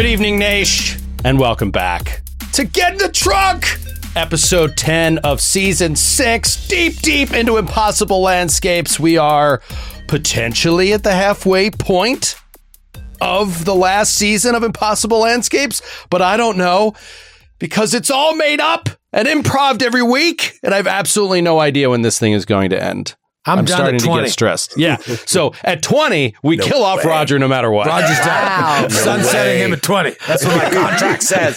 Good evening, Nash, and welcome back to Get in the Trunk, episode 10 of season 6, deep into Impossible Landscapes. We are potentially at the halfway point of the last season of Impossible Landscapes, but I don't know because it's all made up and improv every week, and I have absolutely no idea when this thing is going to end. I'm starting to get stressed. Yeah. So at 20, we kill off Roger no matter what. Roger's done. Sunsetting him at 20. That's what my contract says.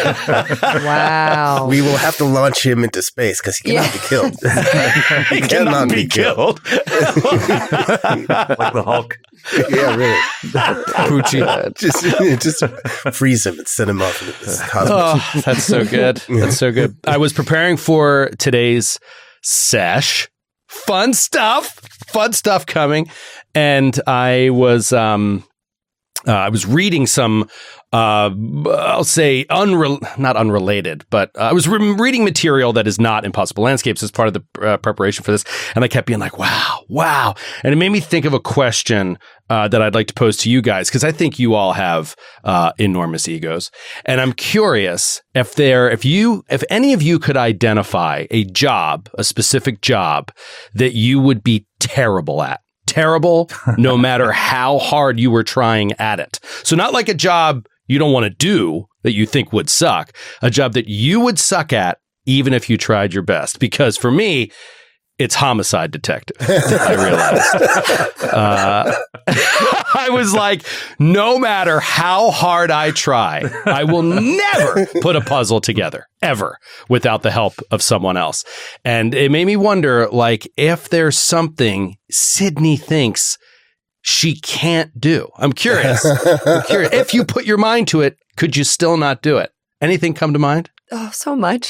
Wow. We will have to launch him into space because he cannot be killed. He cannot be killed. Like the Hulk. Yeah, really. Poochie. Just freeze him and send him off into this cosmos. Oh, that's so good. That's so good. I was preparing for today's sesh. Fun stuff coming. And I was reading some, I'll say not unrelated, but I was reading material that is not Impossible Landscapes as part of the preparation for this. And I kept being like, wow. And it made me think of a question that I'd like to pose to you guys, because I think you all have enormous egos. And I'm curious if any of you could identify a specific job that you would be terrible at. Terrible, no matter how hard you were trying at it. So not like a job you don't want to do that you think would suck, a job that you would suck at even if you tried your best. Because for me, it's homicide detective. I realized. I was like, no matter how hard I try, I will never put a puzzle together, ever, without the help of someone else. And it made me wonder, like, if there's something Sydney thinks she can't do. I'm curious. If you put your mind to it, could you still not do it? Anything come to mind? Oh, so much.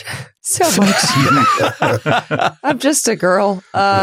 I'm just a girl.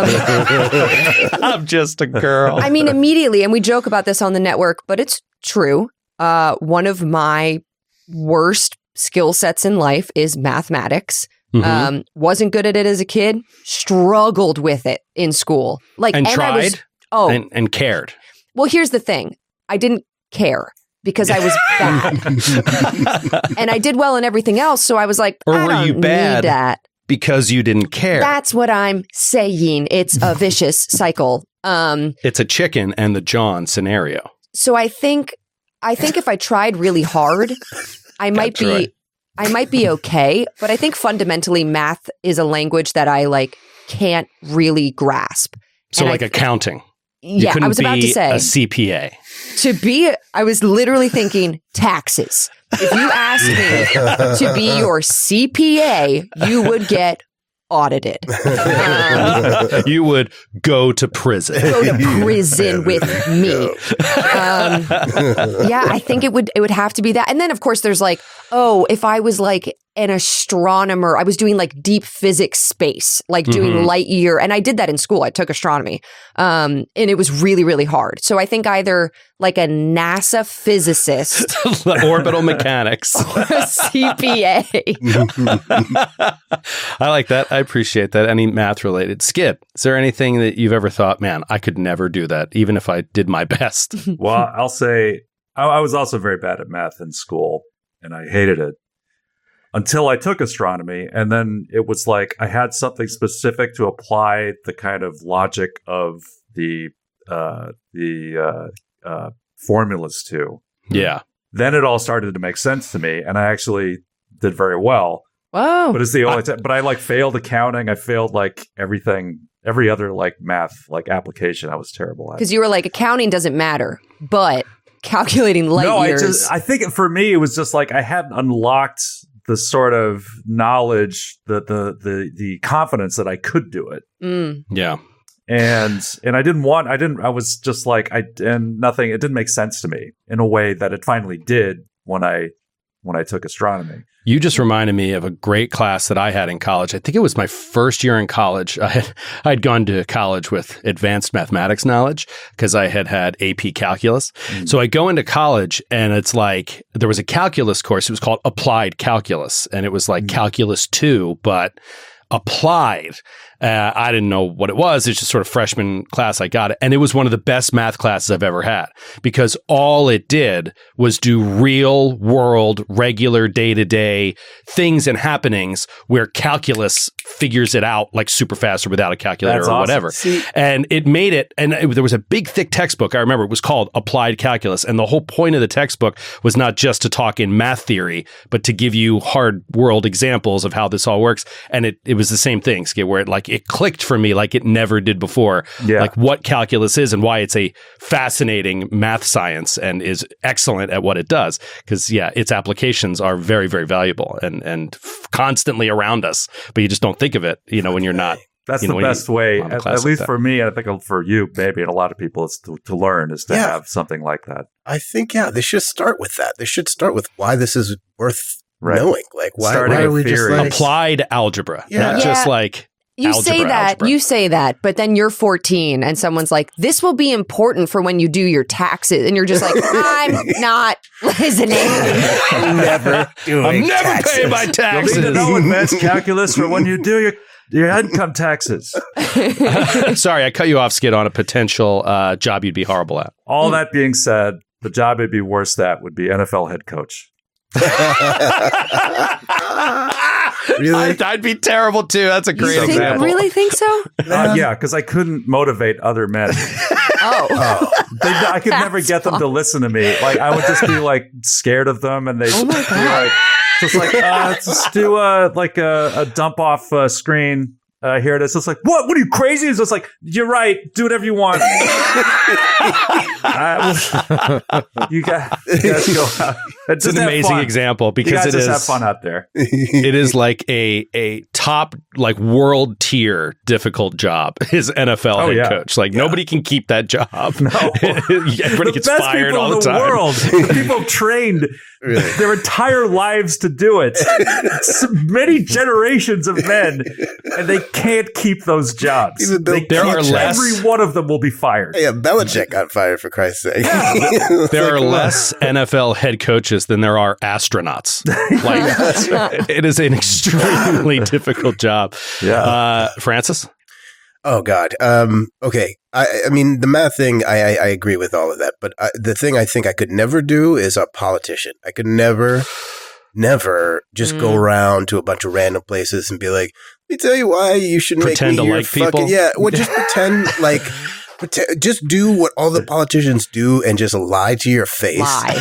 I'm just a girl. I mean, immediately, and we joke about this on the network, but it's true. One of my worst skill sets in life is mathematics. Mm-hmm. Wasn't good at it as a kid. Struggled with it in school. And tried? And cared. Well, here's the thing. I didn't care. Because I was bad. And I did well in everything else, so I was like, or were you bad need that. Because you didn't care? That's what I'm saying. It's a vicious cycle. It's a chicken and the John scenario. So I think if I tried really hard, I might be okay. But I think fundamentally math is a language that I can't really grasp. So accounting. Yeah, I was about to say a CPA. I was literally thinking taxes. If you asked me to be your CPA, you would get audited. You would go to prison. Go to prison with me. Yeah, I think it would have to be that. And then, of course, there's if I was an astronomer, I was doing deep physics space, doing light year. And I did that in school. I took astronomy. And it was really, really hard. So I think either a NASA physicist. Orbital mechanics. Or a CPA. I like that. I appreciate that. Any math related. Skip, is there anything that you've ever thought, man, I could never do that, even if I did my best? Well, I'll say I was also very bad at math in school, and I hated it. Until I took astronomy, and then it was like I had something specific to apply the kind of logic of the formulas to. Yeah. Then it all started to make sense to me, and I actually did very well. Wow. But it's the only time. But I failed accounting. I failed everything, every other math application. I was terrible at. Because you were accounting doesn't matter, but calculating light years. I think for me it was just I hadn't unlocked the sort of knowledge, the confidence that I could do it. Mm. Yeah. And I was just it didn't make sense to me in a way that it finally did when I took astronomy. You just reminded me of a great class that I had in college. I think it was my first year in college. I'd gone to college with advanced mathematics knowledge because I had AP calculus. Mm. So I go into college and it's there was a calculus course. It was called Applied Calculus. And it was calculus 2, but applied. I didn't know what it was. It's just sort of freshman class. I got it. And it was one of the best math classes I've ever had because all it did was do real world, regular day-to-day things and happenings where calculus figures it out like super fast or without a calculator That's or awesome. whatever. And it made it, and there was a big thick textbook. I remember it was called Applied Calculus. And the whole point of the textbook was not just to talk in math theory, but to give you hard world examples of how this all works. And it was the same thing, Skid, where it clicked for me like it never did before. Yeah. Like what calculus is and why it's a fascinating math science and is excellent at what it does. Because its applications are very, very valuable and constantly around us, but you just don't think of it, when you're not. That's the best way, at least for me, and I think for you, maybe, and a lot of people, is to learn, is to have something like that. I think, they should start with that. They should start with why this is worth knowing. Like, why are we just like... Applied algebra, not just like You say that, but then you're 14 and someone's like, this will be important for when you do your taxes. And you're just like, I'm not listening. I'm never paying my taxes. You'll need to know advanced calculus for when you do your income taxes. Sorry, I cut you off, Skid, on a potential job you'd be horrible at. All that being said, the job I'd be worst at would be NFL head coach. Really? I'd be terrible too. That's a great example. Really think so? Yeah, because I couldn't motivate other men. I could never get them to listen to me. Like I would just be like scared of them, and they'd be like, just like let's do a dump off screen. Here it is. It's like, what? What are you crazy? It's just like, you're right. Do whatever you want. You guys go out. It's an amazing example because it is have fun out there. It is like a top world tier difficult job. Is NFL head coach. Nobody can keep that job. No, everybody gets fired all the time. World. People trained their entire lives to do it. Many generations of men, and they can't keep those jobs. Every one of them will be fired. Yeah, Belichick got fired, for Christ's sake. There are less NFL head coaches than there are astronauts. It is an extremely difficult job. Yeah. Francis? Oh, God. Okay. I mean, the math thing, I agree with all of that. But the thing I think I could never do is a politician. I could never just go around to a bunch of random places and be like, let me tell you why you should pretend make me to like people. Yeah, well, just pretend just do what all the politicians do and just lie to your face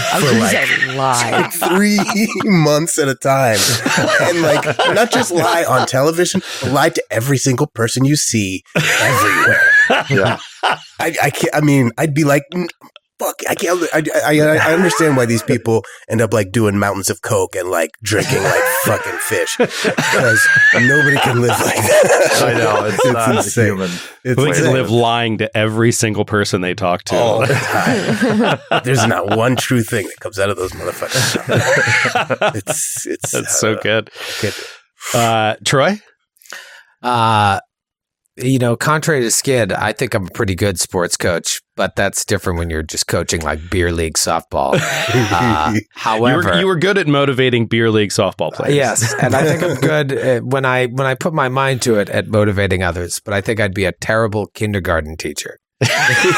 for 3 months at a time. And not just lie on television, but lie to every single person you see everywhere. Yeah. I can't, I'd be like, fuck, I can't. I understand why these people end up doing mountains of coke and drinking fucking fish, because nobody can live like that. I know it's not insane. Human. They can live lying to every single person they talk to all the time. There's not one true thing that comes out of those motherfuckers. That's so good. Troy? Contrary to Skid, I think I'm a pretty good sports coach, but that's different when you're just coaching beer league softball. However, you were good at motivating beer league softball players. Yes, and I think I'm good when I put my mind to it at motivating others. But I think I'd be a terrible kindergarten teacher. And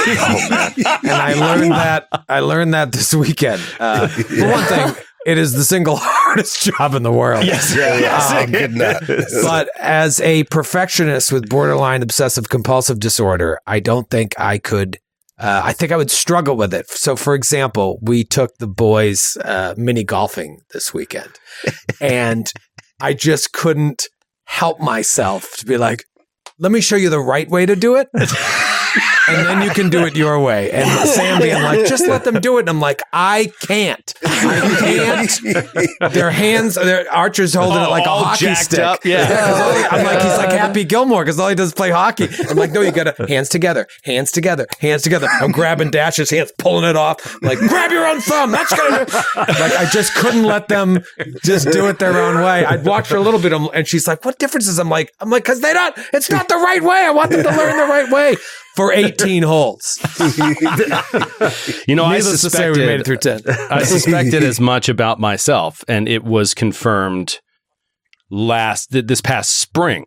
I learned that this weekend. For one thing, it is the single hardest job in the world. Yes. But as a perfectionist with borderline obsessive compulsive disorder, I don't think I could. I think I would struggle with it. So, for example, we took the boys mini golfing this weekend, and I just couldn't help myself to be like, let me show you the right way to do it. And then you can do it your way. And Sam being like, just let them do it. And I'm like, I can't. Their hands, their Archer's holding it like a hockey stick. Up. Yeah. I'm like, he's like Happy Gilmore because all he does is play hockey. I'm like, no, you got to hands together. I'm grabbing Dash's hands, pulling it off. I'm like, grab your own thumb. That's going to I just couldn't let them just do it their own way. I'd watch her a little bit and she's like, what difference is? I'm like, because it's not the right way. I want them to learn the right way. For 18 holes. Needless to say, we made it through 10. I suspected as much about myself, and it was confirmed this past spring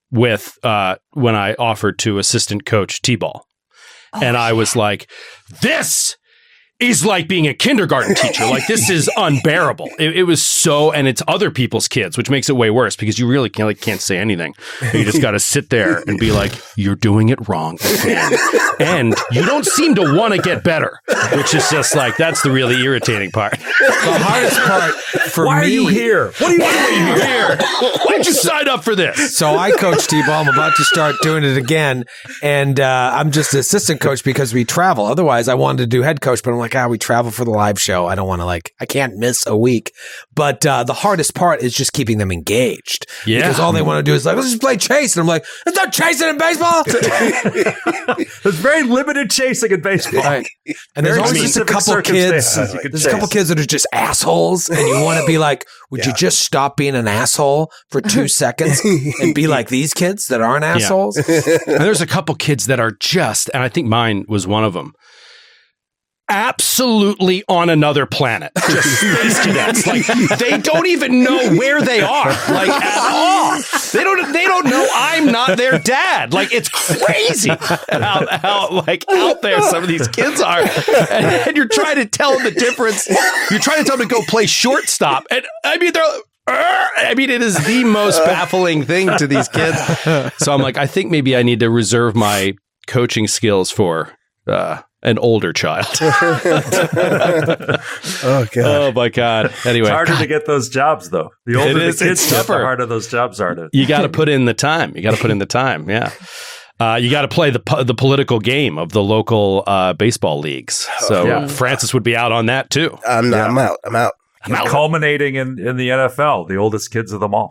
with when I offered to assistant coach T-ball. And I was like, this is like being a kindergarten teacher. Like, this is unbearable. It was so, and it's other people's kids, which makes it way worse because you really can't say anything. You just got to sit there and be like, you're doing it wrong again. And you don't seem to want to get better, which is just like, that's the really irritating part. The hardest part for me. Why are you here? What are you doing Here, why'd you sign up for this? So I coach T-ball. I'm about to start doing it again. And I'm just assistant coach because we travel. Otherwise, I wanted to do head coach, but I'm like, we travel for the live show. I don't want to I can't miss a week. But the hardest part is just keeping them engaged. Yeah. Because all they want to do is let's just play chase. And I'm like, there's no chasing in baseball. There's very limited chasing in baseball. Right. And there's always just a couple kids. There's a couple kids that are just assholes. And you want to be like, would you just stop being an asshole for 2 seconds and be like these kids that aren't assholes? And there's a couple kids that are just, and I think mine was one of them, absolutely on another planet. Just space cadets. Like, they don't even know where they are, like, at all. They don't know I'm not their dad. Like, it's crazy how like out there some of these kids are. And you're trying to tell them the difference. You're trying to tell them to go play shortstop. And I mean, it is the most baffling thing to these kids. So I'm like, I think maybe I need to reserve my coaching skills for an older child. Oh, God. Oh, my God. Anyway. It's harder to get those jobs, though. The older the kids get, the harder those jobs are to. You got to put in the time. Yeah. You got to play the political game of the local baseball leagues. So Francis would be out on that, too. I'm out. Culminating in the NFL, the oldest kids of them all.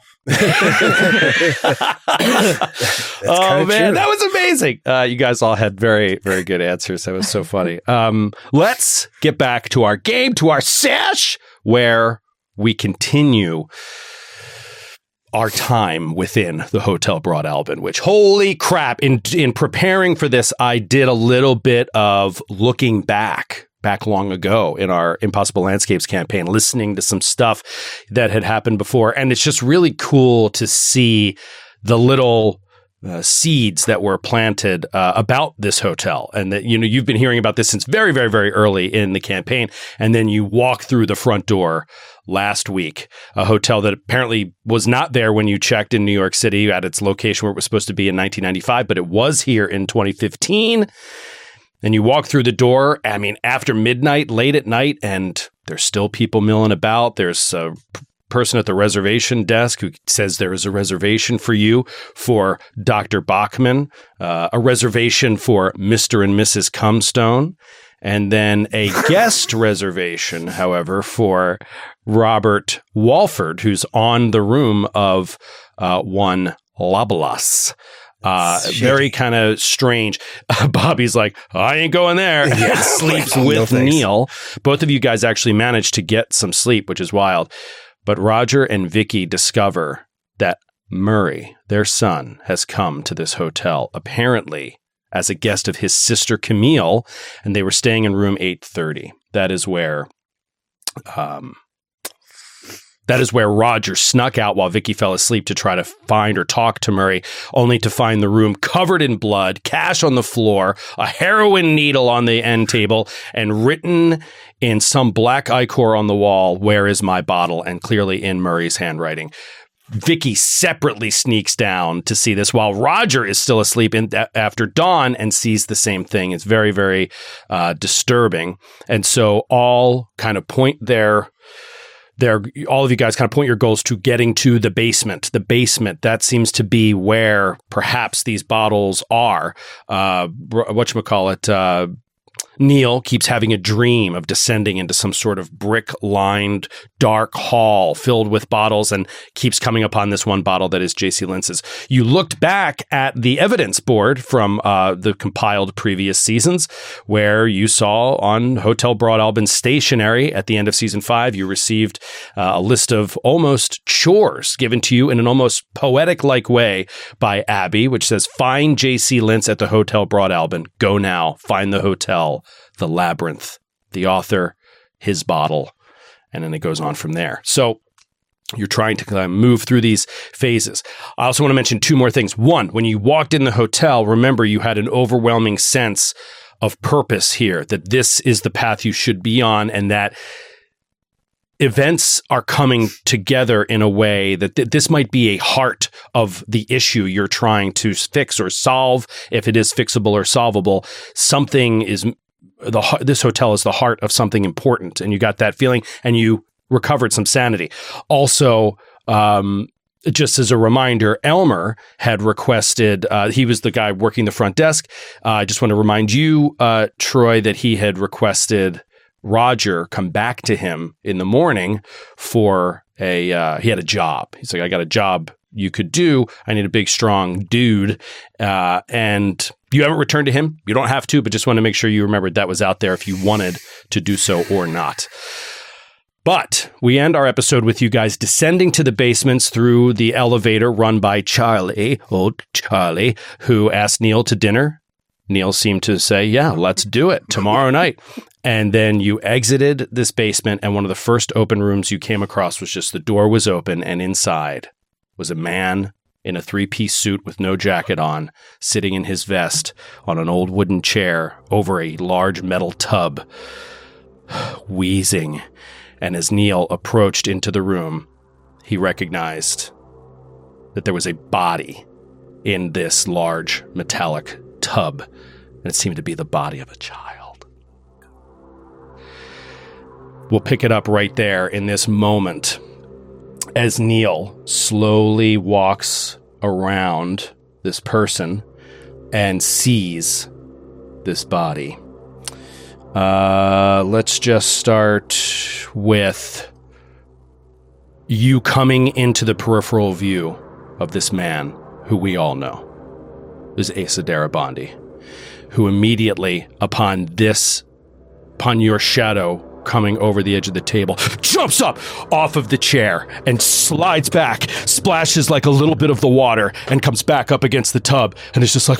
Oh, man, that was amazing. You guys all had very, very good answers. That was so funny. Let's get back to our game, to our sesh, where we continue our time within the Hotel Broadalbin, which, holy crap, in preparing for this, I did a little bit of looking back long ago in our Impossible Landscapes campaign, listening to some stuff that had happened before. And it's just really cool to see the little seeds that were planted about this hotel. And that, you've been hearing about this since very, very, very early in the campaign. And then you walk through the front door last week, a hotel that apparently was not there when you checked in New York City at its location where it was supposed to be in 1995, but it was here in 2015. And you walk through the door, I mean, after midnight, late at night, and there's still people milling about. There's a person at the reservation desk who says there is a reservation for you for Dr. Bachman, a reservation for Mr. and Mrs. Cumstone, and then a guest reservation, however, for Robert Walford, who's on the room of one Labalas. Very kind of strange. Bobby's like, I ain't going there. Yeah. Sleeps with Neil. Both of you guys actually managed to get some sleep, which is wild. But Roger and Vicky discover that Murray, their son, has come to this hotel, apparently as a guest of his sister Camille, and they were staying in room 830. That is where Roger snuck out while Vicky fell asleep to try to find or talk to Murray, only to find the room covered in blood, cash on the floor, a heroin needle on the end table, and written in some black ichor on the wall, "Where is my bottle?" and clearly in Murray's handwriting. Vicky separately sneaks down to see this while Roger is still asleep after dawn and sees the same thing. It's very, very disturbing. And so all kind of point all of you guys kind of point your goals to getting to the basement. The basement, that seems to be where perhaps these bottles are. Whatchamacallit, Neil keeps having a dream of descending into some sort of brick-lined dark hall filled with bottles and keeps coming upon this one bottle that is J.C. Lintz's. You looked back at the evidence board from the compiled previous seasons where you saw on Hotel Broadalbin stationery at the end of season 5, you received a list of almost chores given to you in an almost poetic-like way by Abby, which says, find J.C. Lintz at the Hotel Broadalbin. Go now. Find the hotel. The labyrinth, the author, his bottle, and then it goes on from there. So You're trying to kind of move through these phases. I also want to mention 2 more things. 1, when you walked in the hotel, remember you had an overwhelming sense of purpose here, that this is the path you should be on, and that events are coming together in a way that this might be a heart of the issue you're trying to fix or solve. If it is fixable or solvable, something is this hotel is the heart of something important, and you got that feeling, and you recovered some sanity. Also, just as a reminder, Elmer had requested, he was the guy working the front desk. I just want to remind you, Troy, that he had requested Roger come back to him in the morning for he had a job. He's like, I got a job you could do. I need a big, strong dude. And you haven't returned to him. You don't have to, but just want to make sure you remembered that was out there if you wanted to do so or not. But we end our episode with you guys descending to the basements through the elevator run by Charlie, old Charlie, who asked Neil to dinner. Neil seemed to say, yeah, let's do it tomorrow night. And then you exited this basement, and one of the first open rooms you came across was just the door was open, and inside was a man in a 3-piece suit with no jacket on, sitting in his vest on an old wooden chair over a large metal tub, wheezing. And as Neil approached into the room, he recognized that there was a body in this large metallic tub, and it seemed to be the body of a child. We'll pick it up right there in this moment as Neil slowly walks around this person and sees this body. Let's just start with you coming into the peripheral view of this man who we all know is Asa Darabandi, who immediately upon your shadow coming over the edge of the table, jumps up off of the chair and slides back, splashes like a little bit of the water, and comes back up against the tub, and is just like,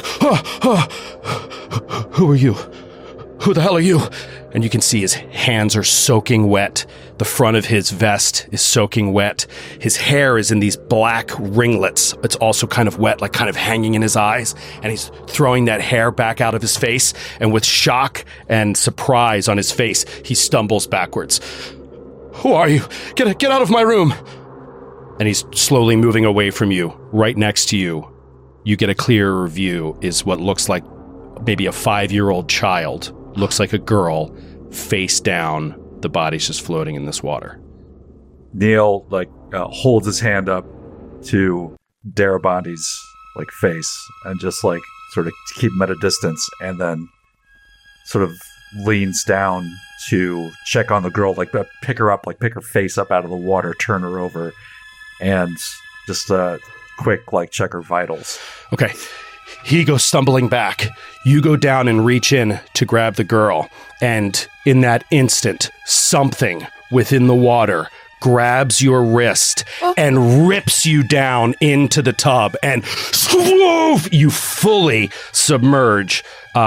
who are you? Who the hell are you? And you can see his hands are soaking wet. The front of his vest is soaking wet. His hair is in these black ringlets. It's also kind of wet, like kind of hanging in his eyes. And he's throwing that hair back out of his face. And with shock and surprise on his face, he stumbles backwards. Who are you? Get out of my room. And he's slowly moving away from you. Right next to you, you get a clearer view, is what looks like maybe a 5-year-old child. Looks like a girl, face down. The body's just floating in this water. Neil holds his hand up to Darabandi's face and just sort of keep him at a distance, and then sort of leans down to check on the girl, pick her up, pick her face up out of the water, turn her over, and just quick check her vitals. Okay. He goes stumbling back. You go down and reach in to grab the girl. And in that instant, something within the water grabs your wrist and rips you down into the tub. And you fully submerge.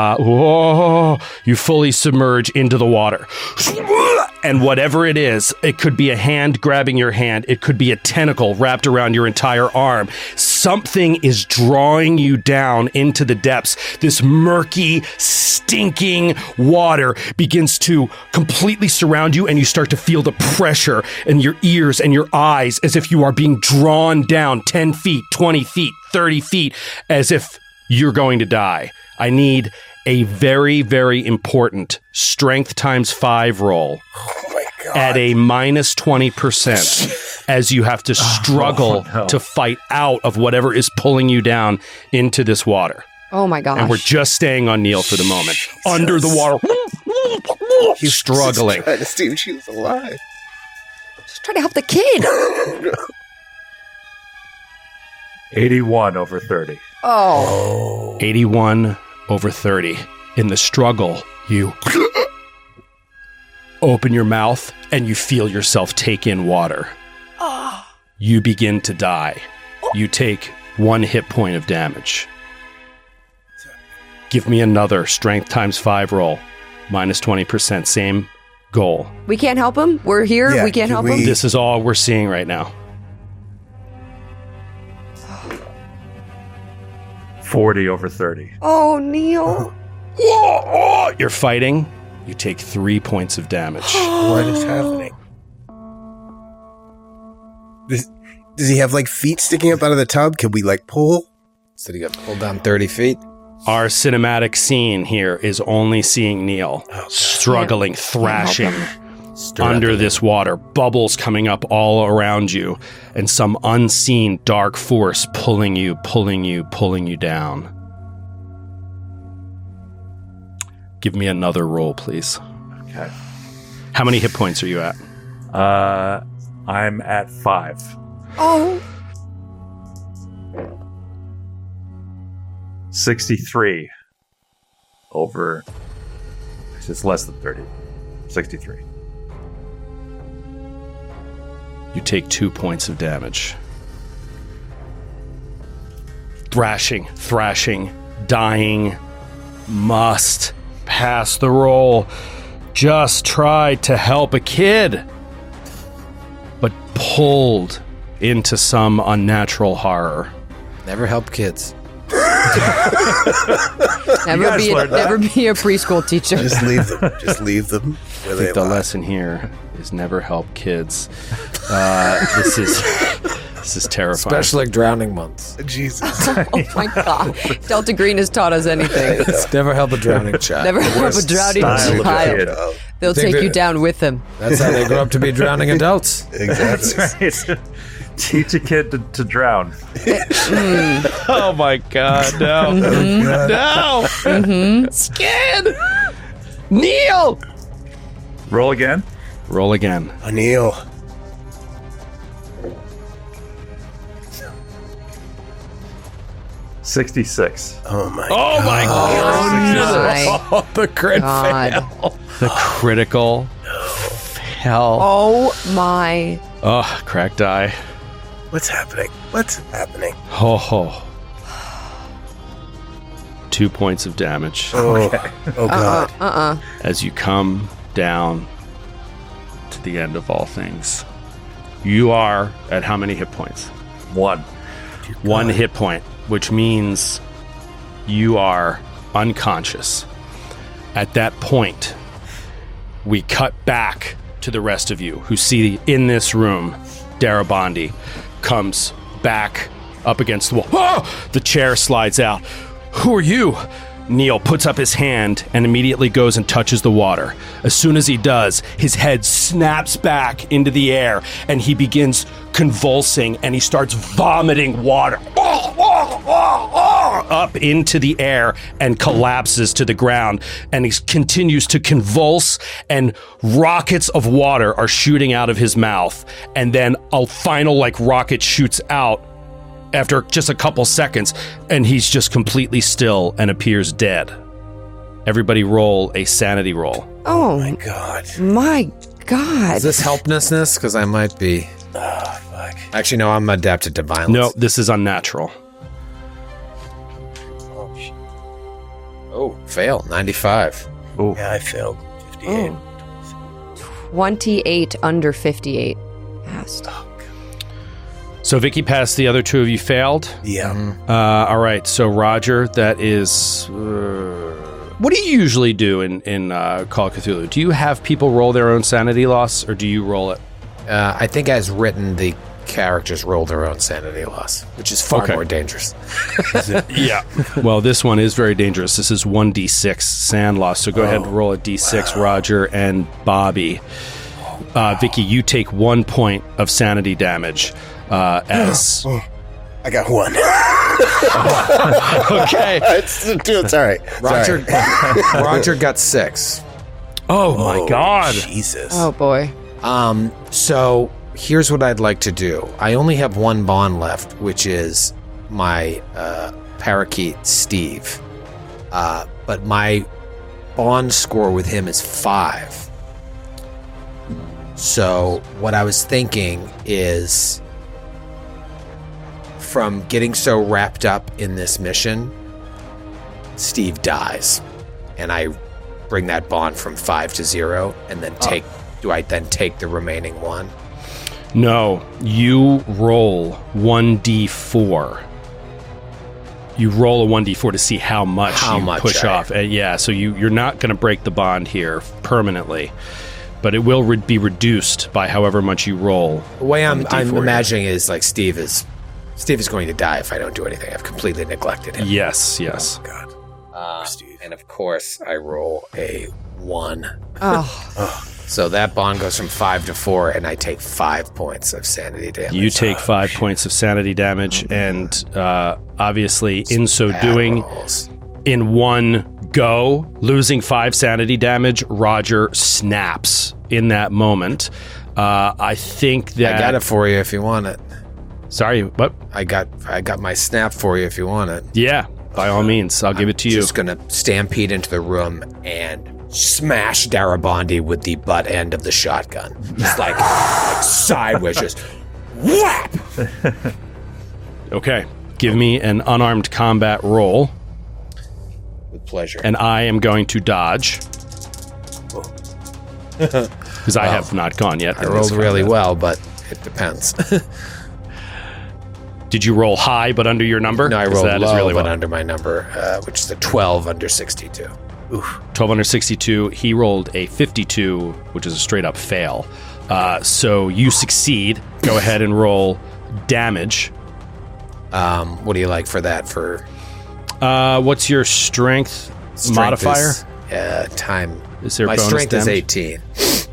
You fully submerge into the water. And whatever it is, it could be a hand grabbing your hand. It could be a tentacle wrapped around your entire arm. Something is drawing you down into the depths. This murky, stinking water begins to completely surround you, and you start to feel the pressure in your ears and your eyes as if you are being drawn down 10 feet, 20 feet, 30 feet, as if you're going to die. I need a very, very important strength times 5 roll. Oh my God. At a minus 20% as you have to struggle to fight out of whatever is pulling you down into this water. Oh my gosh. And we're just staying on Neil for the moment. Under the water. He's struggling. Trying to see if she was alive. Just trying to help the kid. 81 over 30. Oh. 81 over 30. In the struggle, you open your mouth and you feel yourself take in water. You begin to die. You take 1 hit point of damage. Give me another strength times 5 roll. Minus 20%. Same goal. We can't help him? We're here? Yeah, we can't help him? This is all we're seeing right now. 40 over 30. Oh, Neil. You're fighting. You take 3 points of damage. What is happening? Does he have like feet sticking up out of the tub? Can we like pull? So he got pulled down 30 feet. Our cinematic scene here is only seeing Neil struggling, thrashing under this water, bubbles coming up all around you, and some unseen dark force pulling you down. Give me another roll, please. Okay. How many hit points are you at? I'm at 5. Oh. 63 over. It's less than 30. 63. You take 2 points of damage. Thrashing, dying, must pass the roll. Just tried to help a kid, but pulled into some unnatural horror. Never help kids. Never be a preschool teacher. Just leave them. Just leave them where I they think the lie. lesson here is never help kids. This is terrifying. Especially drowning months. Jesus. Oh my God. Delta Green has taught us anything. Never help a drowning child. Never help a drowning Style of a child. kid. They'll Think take that- you down with them. That's how they grow up to be drowning adults. Exactly. That's right. Teach a kid to drown. Oh my God, no. No! Scared! Neil! Roll again. Roll again. Neil. $66. Oh my. Oh my God! Oh The crit God. fail. The critical hell. Oh my. Oh, cracked eye. What's happening? What's happening? Ho ho. 2 points of damage Oh, oh God. as you come down to the end of all things. You are at how many hit points? 1. 1 hit point, which means you are unconscious. At that point, we cut back to the rest of you who see in this room Darabandi comes back up against the wall. Oh! The chair slides out. Who are you? Neil puts up his hand and immediately goes and touches the water. As soon as he does, his head snaps back into the air and he begins convulsing and he starts vomiting water up into the air and collapses to the ground. And he continues to convulse and rockets of water are shooting out of his mouth. And then a final rocket shoots out after just a couple seconds, and he's just completely still and appears dead. Everybody roll a sanity roll. Oh My God. my God. Is this helplessness? Because I might be. Oh, fuck. Actually, no, I'm adapted to violence. No, this is unnatural. Oh, shit. Oh, fail. 95. Yeah, I failed. 58. 28 under 58. Passed. So Vicky passed, the other two of you failed. Yeah. All right, so Roger, that is... what do you usually do in Call of Cthulhu? Do you have people roll their own sanity loss, or do you roll it? I think as written, the characters roll their own sanity loss, which is far Okay. more dangerous. Yeah. Well, this one is very dangerous. This is 1d6 sand loss, so go ahead and roll a d6, Roger and Bobby. Vicky, you take 1 point of sanity damage. As I got one. okay. It's all right. It's Roger, all right. Roger got 6. Oh my God! Jesus. Oh boy. So here's what I'd like to do. I only have one bond left, which is my parakeet Steve. But my bond score with him is 5. So what I was thinking is, from getting so wrapped up in this mission, Steve dies, and I bring that bond from 5 to 0, and then take. Do I then take the remaining one? No, you roll 1d4. You roll a 1d4 to see how much push I- off. So you're not going to break the bond here permanently, but it will be reduced by however much you roll. The way I'm D4 here. imagining is like Steve is going to die if I don't do anything. I've completely neglected him. Yes. God. And of course, I roll a 1. Oh, So that bond goes from 5 to 4, and I take 5 points of sanity damage. You take 5 points of sanity damage, and obviously, in so doing, Rolls. in one go, losing 5 sanity damage, Roger snaps in that moment. I think that I got it for you if you want it. Sorry, what? I got my snap for you if you want it. Yeah, by all means, I'll give it to you. Just gonna stampede into the room and smash Darabandi with the butt end of the shotgun. Just like sideways, just whap. Okay, give me an unarmed combat roll, With pleasure. and I am going to dodge. Because I have not gone yet. I in rolled this really combat. well, but it depends. Did you roll high but under your number? No, I 'Cause rolled that is low, really but well. under my number, which is a 12 under 62. 12 under 62. He rolled a 52, which is a straight up fail. So you succeed. Go ahead and roll damage. What do you like for that? For What's your strength modifier? Time. Is there My bonus strength is damage? 18.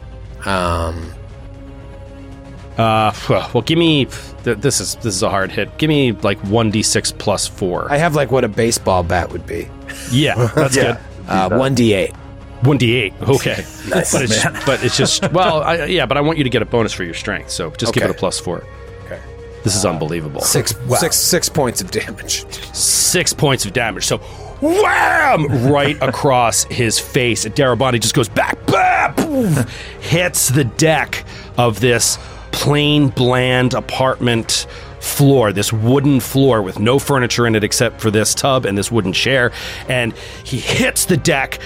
Well, give me. This is a hard hit. Give me like 1d6 plus 4. I have like what a baseball bat would be. Yeah, that's good. 1d8. 1d8. Okay. But it's just well, but I want you to get a bonus for your strength. So just give it a plus 4. Okay. This is unbelievable. 6 points of damage. 6 points of damage. So, wham! Right across his face. And Darabandi just goes back, poof, hits the deck of this plain, bland apartment floor, this wooden floor with no furniture in it except for this tub and this wooden chair. And he hits the deck,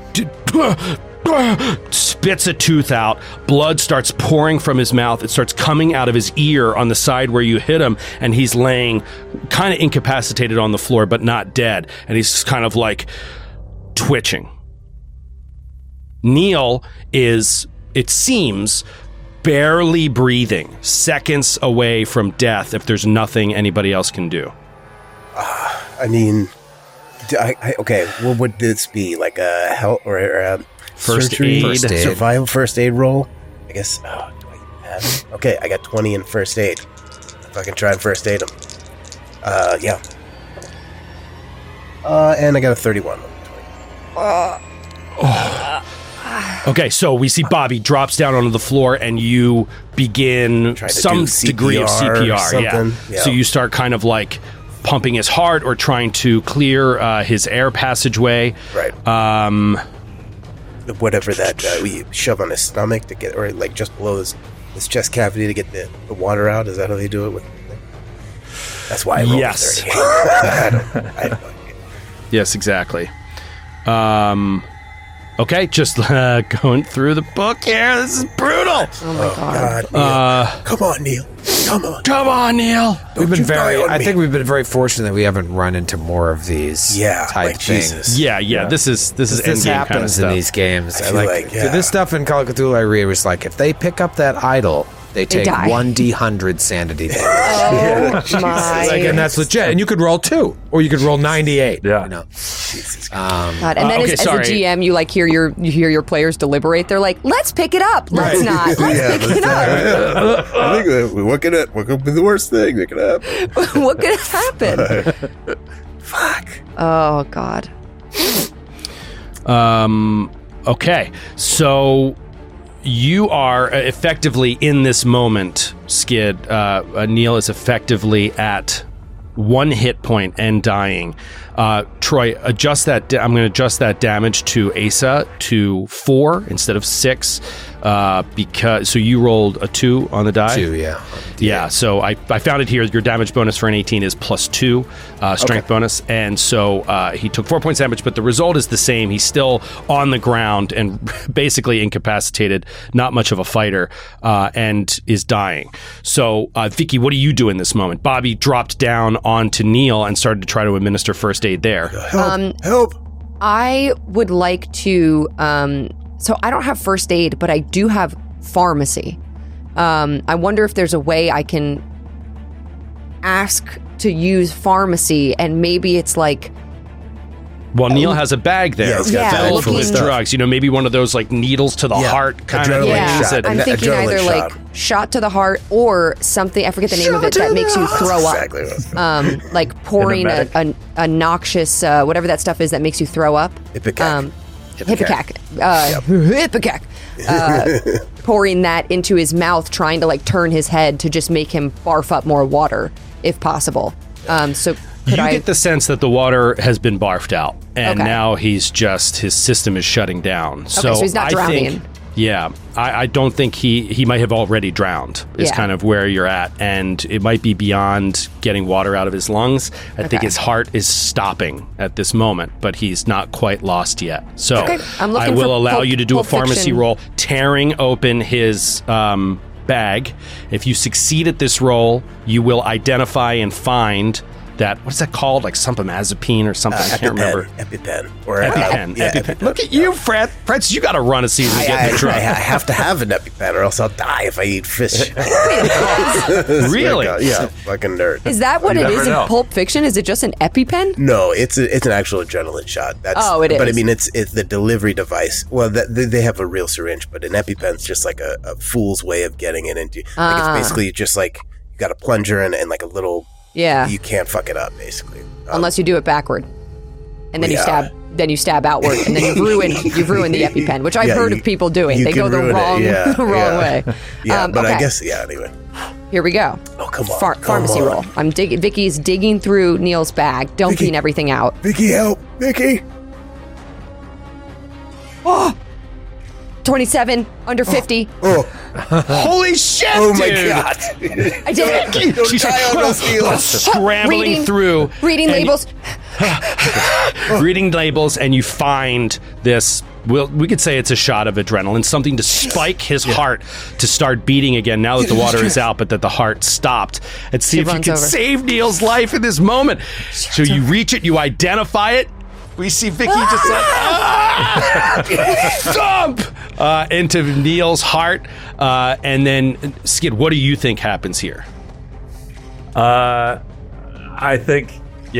spits a tooth out, blood starts pouring from his mouth, it starts coming out of his ear on the side where you hit him, and he's laying kind of incapacitated on the floor but not dead, and he's just kind of like twitching. Neil is, it seems, barely breathing, seconds away from death if there's nothing anybody else can do. I mean, okay, what would this be? Like a health or a First surgery? aid. Survival first aid roll? I guess, do I have it? Okay, I got 20 in first aid. If I can try and first aid him. Yeah. And I got a 31. Okay, so we see Bobby drops down onto the floor, and you begin Try to some do degree of CPR or CPR. Yeah. something. Yeah. So you start kind of like pumping his heart or trying to clear his air passageway. Right. Whatever that we shove on his stomach to get, or like just below his chest cavity to get the water out. Is that how they do it? That's why I rolled Yes. 30. I don't know. Yes, exactly. Okay, just going through the book here. This is brutal. oh my God. God, Neil. Come on, Neil. Come on. Come on, Neil. We've been you die on I me. think we've been very fortunate that we haven't run into more of these type like things. Jesus. Yeah. This is This endgame kind of happens in stuff. these games. I feel like, this stuff in Call of Cthulhu I read was like if they pick up that idol, they take die. 1d100 sanity damage. Oh my. Like, and that's legit. And you could roll 2, or you could roll 98. Yeah. You know? God. And then okay, as sorry. a GM, you like hear your players deliberate. They're like, "Let's pick it up. Let's not. Let's pick it up. I think what could be the worst thing that could happen? What could happen?" Fuck. Oh God. Okay, so you are effectively in this moment, Skid. Neil is effectively at 1 hit point and dying. Troy, adjust that. I'm going to adjust that damage to Asa to 4 instead of 6. so you rolled a 2 on the die. 2, yeah. Yeah, so I found it here. Your damage bonus for an 18 is +2 strength bonus. And so he took 4 points damage, but the result is the same. He's still on the ground and basically incapacitated, not much of a fighter, and is dying. So, Vicky, what do you do in this moment? Bobby dropped down onto Neil and started to try to administer first aid there. Help! I would like to. So I don't have first aid, but I do have pharmacy. I wonder if there's a way I can ask to use pharmacy, and maybe it's like. Well, Neil has a bag there. Yeah, he's got a bag full of stuff. drugs. Maybe one of those like needles to the heart kind of Adrenaline things. shot. I'm thinking Adrenaline either shot. like shot to the heart or something. I forget the name of it that makes you throw up. Exactly what Like pouring Emetic. a noxious whatever that stuff is that makes you throw up. Ipecac. Ipecac. Ipecac. Pouring that into his mouth, trying to like turn his head to just make him barf up more water, if possible. So could You I get the sense that the water has been barfed out, and Okay. now his system is shutting down. so he's not I drowning. think, yeah, I don't think he might have already drowned. Is Yeah. kind of where you're at, and it might be beyond getting water out of his lungs. I think Okay. his heart is stopping at this moment, but he's not quite lost yet. So Okay, I'm looking I will for allow Pulp- you to do a Pulp pharmacy Fiction. roll, tearing open his bag. If you succeed at this roll, you will identify and find that, what is that called? Like something or something. I can't remember. EpiPen. Or EpiPen. yeah, EpiPen. Look at you, Fred. Fred, you got to run a season to get in the I truck. have to have an EpiPen or else I'll die if I eat fish. Really? Yeah, fucking nerd. Is that what You it never is know. in Pulp Fiction? Is it just an EpiPen? No, it's an actual adrenaline shot. That's, Oh, it But I is. mean, it's the delivery device. Well, they have a real syringe, but an EpiPen's just like a fool's way of getting it into. Like it's basically just like you got a plunger and like a little. Yeah. You can't fuck it up, basically. Unless you do it backward, and then Yeah. you stab outward, and then you've ruined the EpiPen, which I've Yeah, heard you- of people doing. you They go can the ruin it, wrong yeah, wrong yeah. way. Yeah, but okay. I guess anyway. Here we go. Oh, come on. come Pharmacy on. roll. Vicky's digging through Neil's bag, dumping everything out. Vicky, help! Vicky! 27 under 50. Oh, Holy shit, oh my dude. god! I did it. Don't She's die on those heels. scrambling Reading- through. Reading and- labels. Reading labels, and you find this. Well, we could say it's a shot of adrenaline, something to spike his heart to start beating again now that the water is out, but that the heart stopped. And see She if you runs can over. save Neil's life in this moment. So you reach it, you identify it. We see Vicky just like dump into Neil's heart, and then Skid. What do you think happens here? I think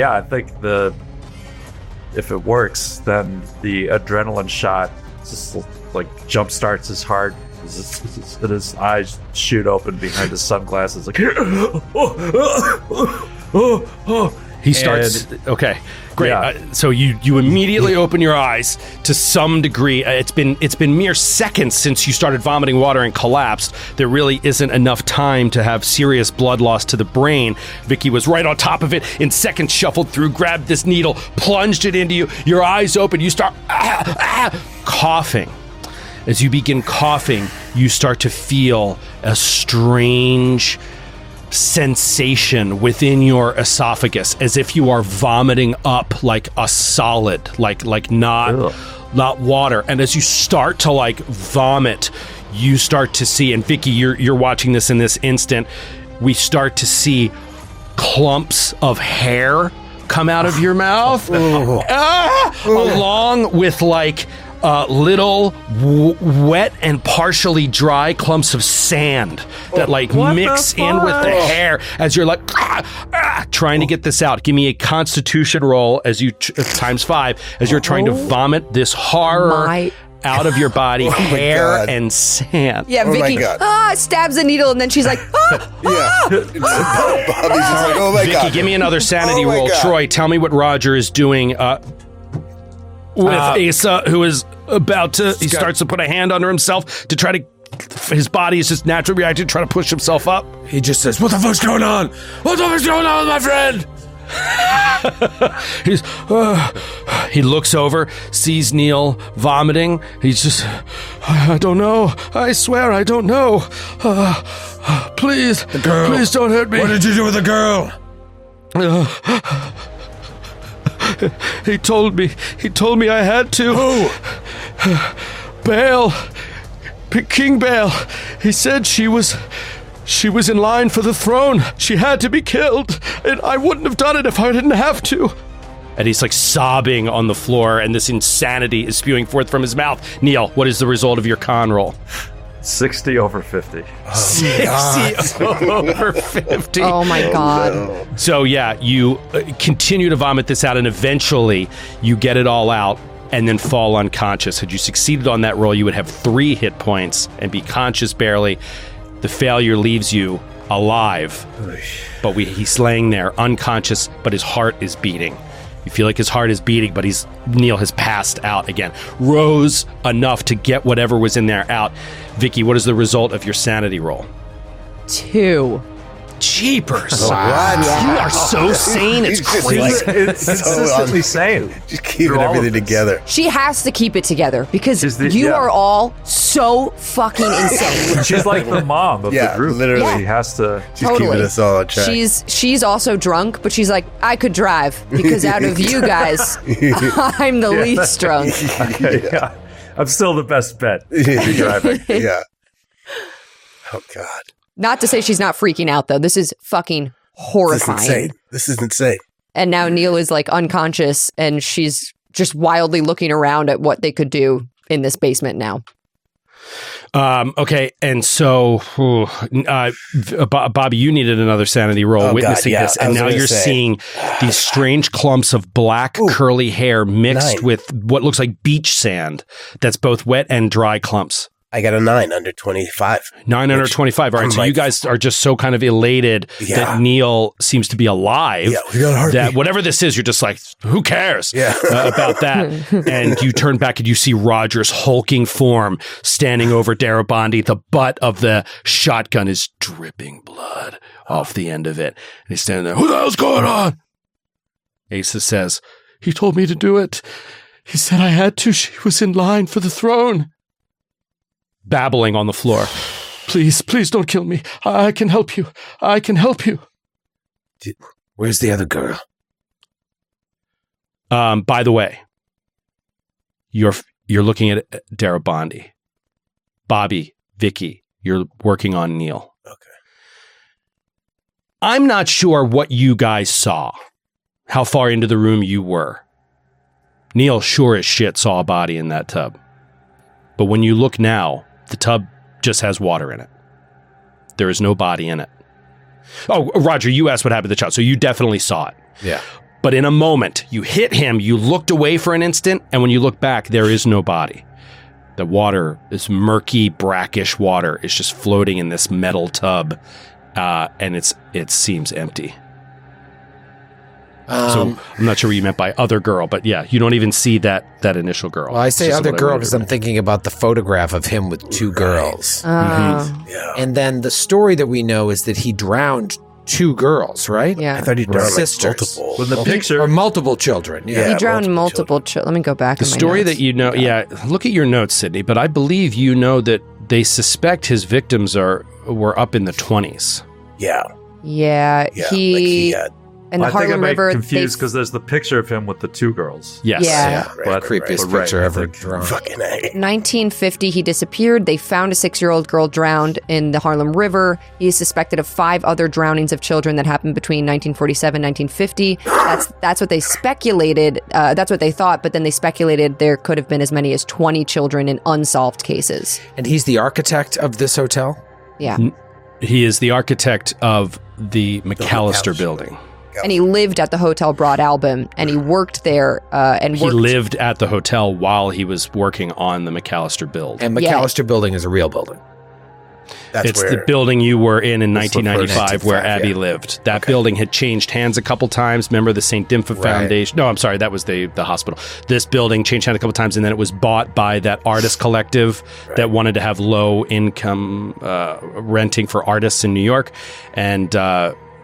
if it works, then the adrenaline shot just like jump starts his heart. And his eyes shoot open behind his sunglasses. Like, He starts. Okay, great. Yeah. So you immediately open your eyes to some degree. It's been mere seconds since you started vomiting water and collapsed. There really isn't enough time to have serious blood loss to the brain. Vicky was right on top of it. In seconds, shuffled through, grabbed this needle, plunged it into you. Your eyes open. You start coughing. As you begin coughing, you start to feel a strange sensation within your esophagus, as if you are vomiting up like a solid, like not water. And as you start to like vomit, you start to see, and Vicky, you're watching this in this instant, we start to see clumps of hair come out of your mouth, along with like little wet and partially dry clumps of sand that like mix in with the hair as you're like trying to get this out. Give me a Constitution roll as you times 5 as you're trying to vomit this horror My- out of your body, hair God. and sand. Yeah, Oh my Vicky God. stabs a needle, and then she's like, Yeah. Bobby's just like, oh my Vicky, god. give me another sanity Oh my roll. God. Troy, tell me what Roger is doing with Asa, who is about to. He starts to put a hand under himself to try to. His body is just naturally reacting, trying to push himself up. He just says, "What the fuck's going on? What the fuck's going on, my friend?" He looks over, sees Neil vomiting. He's just, I don't know. I swear I don't know. Please, The girl. please don't hurt me. What did you do with the girl? He told me I had to. Who? Baal. King Baal. He said she was in line for the throne. She had to be killed. And I wouldn't have done it if I didn't have to. And he's like sobbing on the floor, and this insanity is spewing forth from his mouth. Neil, what is the result of your con roll? 60 over 50. 60 over 50. Oh my God. So yeah, you continue to vomit this out, and eventually you get it all out and then fall unconscious. Had you succeeded on that roll, you would have 3 hit points and be conscious barely. The failure leaves you alive, but he's laying there unconscious, but his heart is beating. You feel like his heart is beating, but Neil has passed out again. Rose enough to get whatever was in there out. Vicky, what is the result of your sanity roll? 2. Jeepers. Wow. You are so sane, it's crazy. It's consistently sane. Just keeping Through all of everything this. together. She has to keep it together because you yeah. are all so fucking insane. She's like the mom of Yeah, the group. literally. Yeah. She has to. She's keeping us all on track. She's also drunk, but she's like, I could drive because out of you guys, I'm the least drunk. Yeah. I'm still the best bet. Driving. Yeah. Oh, God. Not to say she's not freaking out though. This is fucking This is horrifying. insane. This is insane. And now Neil is like unconscious and she's just wildly looking around at what they could do in this basement now. Okay, and so, Bobby, you needed another sanity roll Oh, witnessing God, yeah. this, I and was now gonna you're say. seeing these strange clumps of black curly hair mixed 9. with what looks like beach sand that's both wet and dry clumps. I got a 9 under 25. 925. All right, I'm so like- you guys are just so kind of elated Yeah. that Neil seems to be alive. Yeah, we got a heartbeat. That whatever this is, you're just like, who cares Yeah. about that? And you turn back and you see Roger's hulking form standing over Darabandi. The butt of the shotgun is dripping blood off the end of it. And he's standing there, who the hell's going on? Asa says, he told me to do it. He said I had to. She was in line for the throne. Babbling on the floor. Please, please don't kill me. I can help you. I can help you. Where's the other girl? By the way, you're looking at Darabandi. Bobby, Vicky, you're working on Neil. Okay. I'm not sure what you guys saw, how far into the room you were. Neil sure as shit saw a body in that tub. But when you look now, the tub just has water in it. There is no body in it. Oh, Roger, you asked what happened to the child, so you definitely saw it. Yeah. But in a moment, you hit him, you looked away for an instant, and when you look back, there is no body. The water, this murky, brackish water, is just floating in this metal tub, and it seems empty. So I'm not sure what you meant by other girl, but yeah, you don't even see that initial girl. Well, I say It's just other what girl wrote because here. I'm thinking about the photograph of him with 2 girls. Yeah. And then the story that we know is that he drowned 2 girls, right? I Yeah. thought he'd drowned like Sisters. multiple. With the picture, Or multiple children. Yeah. He Yeah, drowned multiple multiple children. Let me go back. The in my story notes. that you know, yeah, look at your notes, Sydney, but I believe you know that they suspect his victims were up in the 20s. Yeah. Yeah, Yeah. he like he had, and the I think I Harlem might River. confused they- because there's the picture of him with the 2 girls. Yes. Yeah. But- Creepiest but picture I ever think- drawn. fucking A. 1950, he disappeared. They found a 6-year-old girl drowned in the Harlem River. He is suspected of 5 other drownings of children that happened between 1947 1950. That's what they speculated. That's what they thought, but then they speculated there could have been as many as 20 children in unsolved cases. And he's the architect of this hotel? Yeah. He is the architect of the McAllister McAllister. building. And he lived at the Hotel Broad Album, and he worked there. He lived at the hotel while he was working on the McAllister build. And McAllister building is a real building. That's It's where the building you were in That's the first 1995 where 1995, Abby yeah. lived. That building had changed hands a couple times. Remember the St. Dimpha Right. Foundation? No, I'm sorry. That was the hospital. This building changed hands a couple times, and then it was bought by that artist collective that wanted to have low income renting for artists in New York. And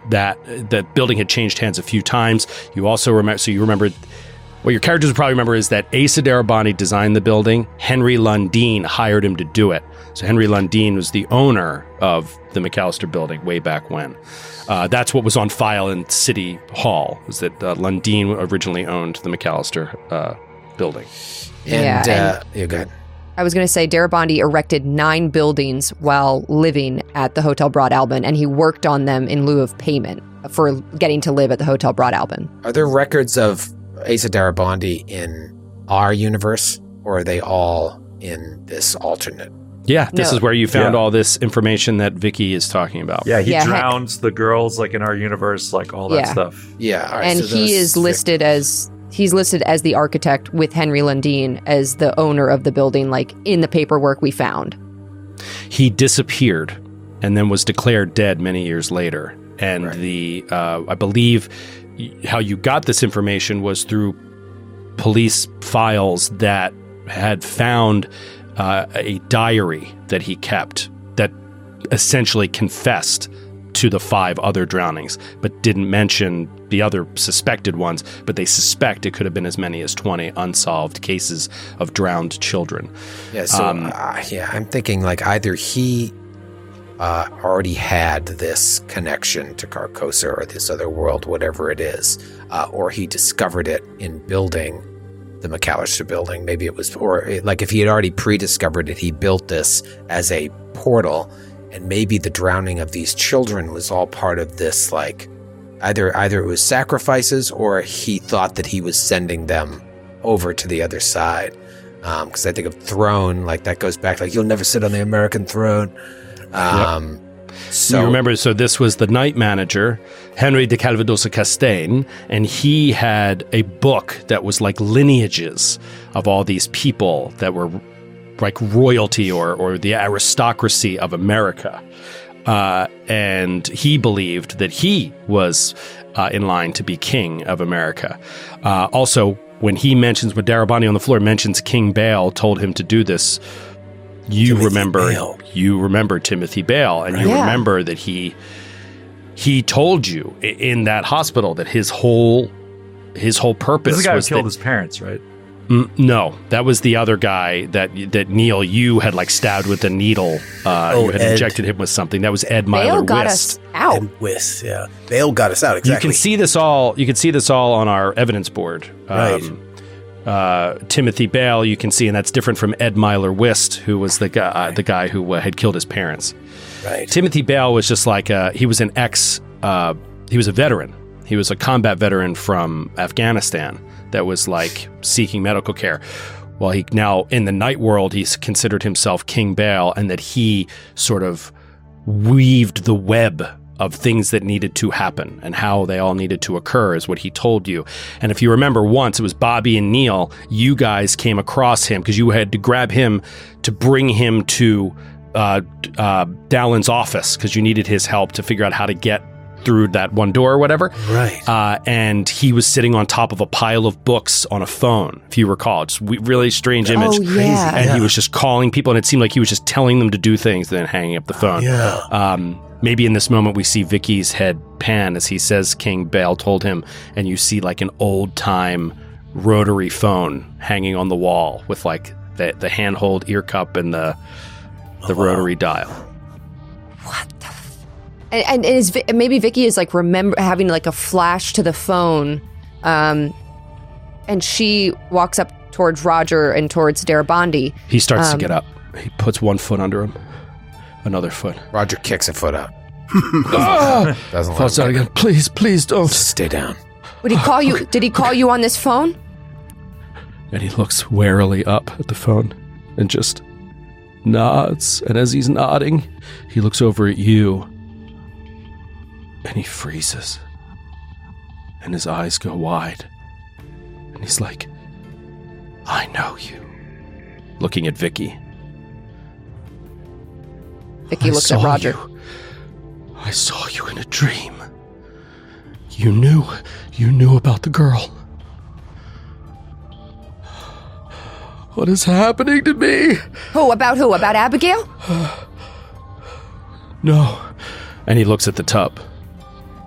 that the building had changed hands a few times. You also remembered. What your characters would probably remember is that Asa Darabont designed the building. Henry Lundeen hired him to do it. So Henry Lundeen was the owner of the McAllister building way back when. That's what was on file in City Hall, was that Lundeen originally owned the McAllister building. Go ahead. I was going to say Darabont erected 9 buildings while living at the Hotel Broad Albin, and he worked on them in lieu of payment for getting to live at the Hotel Broad Albin. Are there records of Asa Darabont in our universe, or are they all in this alternate? Yeah, this is where you found all this information that Vicky is talking about. Yeah, he drowns the girls like in our universe, like all that stuff. Yeah, all right, and he is listed as the architect with Henry Lundeen as the owner of the building, like in the paperwork we found. He disappeared and then was declared dead many years later. And I believe how you got this information was through police files that had found a diary that he kept that essentially confessed to the 5 other drownings, but didn't mention the other suspected ones, but they suspect it could have been as many as 20 unsolved cases of drowned children. Yeah, so I'm thinking like either he already had this connection to Carcosa or this other world, whatever it is, or he discovered it in building the McAllister building. Maybe it was, or like if he had already pre-discovered it, he built this as a portal, and maybe the drowning of these children was all part of this, like either it was sacrifices or he thought that he was sending them over to the other side. Because I think of throne, like that goes back, like you'll never sit on the American throne. So you remember, so this was the night manager, Henry de Calvados Castaigne, and he had a book that was like lineages of all these people that were like royalty or the aristocracy of America. And he believed that he was in line to be king of America. Also, when Darabont on the floor mentions King Bale told him to do this, you remember Timothy Bale, and you remember that he told you in that hospital that his whole purpose this is the guy was who killed his parents, right? No, that was the other guy that Neil, you had like stabbed with a needle. You had injected him with something. That was Ed Myler Bale got Wist. us out. Ed Wist, yeah. Bale got us out, exactly. You can see this all on our evidence board. Right. Timothy Bale, you can see, and that's different from Ed Myler Wist, who was the guy who had killed his parents. Right. Timothy Bale was just like he was a veteran. He was a combat veteran from Afghanistan that was like seeking medical care. Well, he now in the night world, he's considered himself King Bale, and that he sort of weaved the web of things that needed to happen and how they all needed to occur is what he told you. And if you remember, once it was Bobby and Neil, you guys came across him because you had to grab him to bring him to Dowlin's office because you needed his help to figure out how to get through that one door or whatever. Right. And he was sitting on top of a pile of books on a phone, if you recall. Just really strange image. Oh, yeah. And he was just calling people, and it seemed like he was just telling them to do things and then hanging up the phone. Maybe in this moment we see Vicky's head pan as he says King Bale told him, and you see like an old-time rotary phone hanging on the wall with like the handhold ear cup and the rotary dial. What the And maybe Vicky is like having like a flash to the phone, and she walks up towards Roger and towards Darabont. He starts to get up. He puts one foot under him, another foot. Roger kicks a foot out. Doesn't Falls out again. Please don't. Stay down. Would he call you? Did he call you on this phone? And he looks warily up at the phone and just nods. And as he's nodding, he looks over at you. And he freezes. And his eyes go wide. And he's like, I know you. Looking at Vicky. Vicky looks at Roger. I saw you in a dream. You knew about the girl. What is happening to me? Who? About Abigail? No. And he looks at the tub.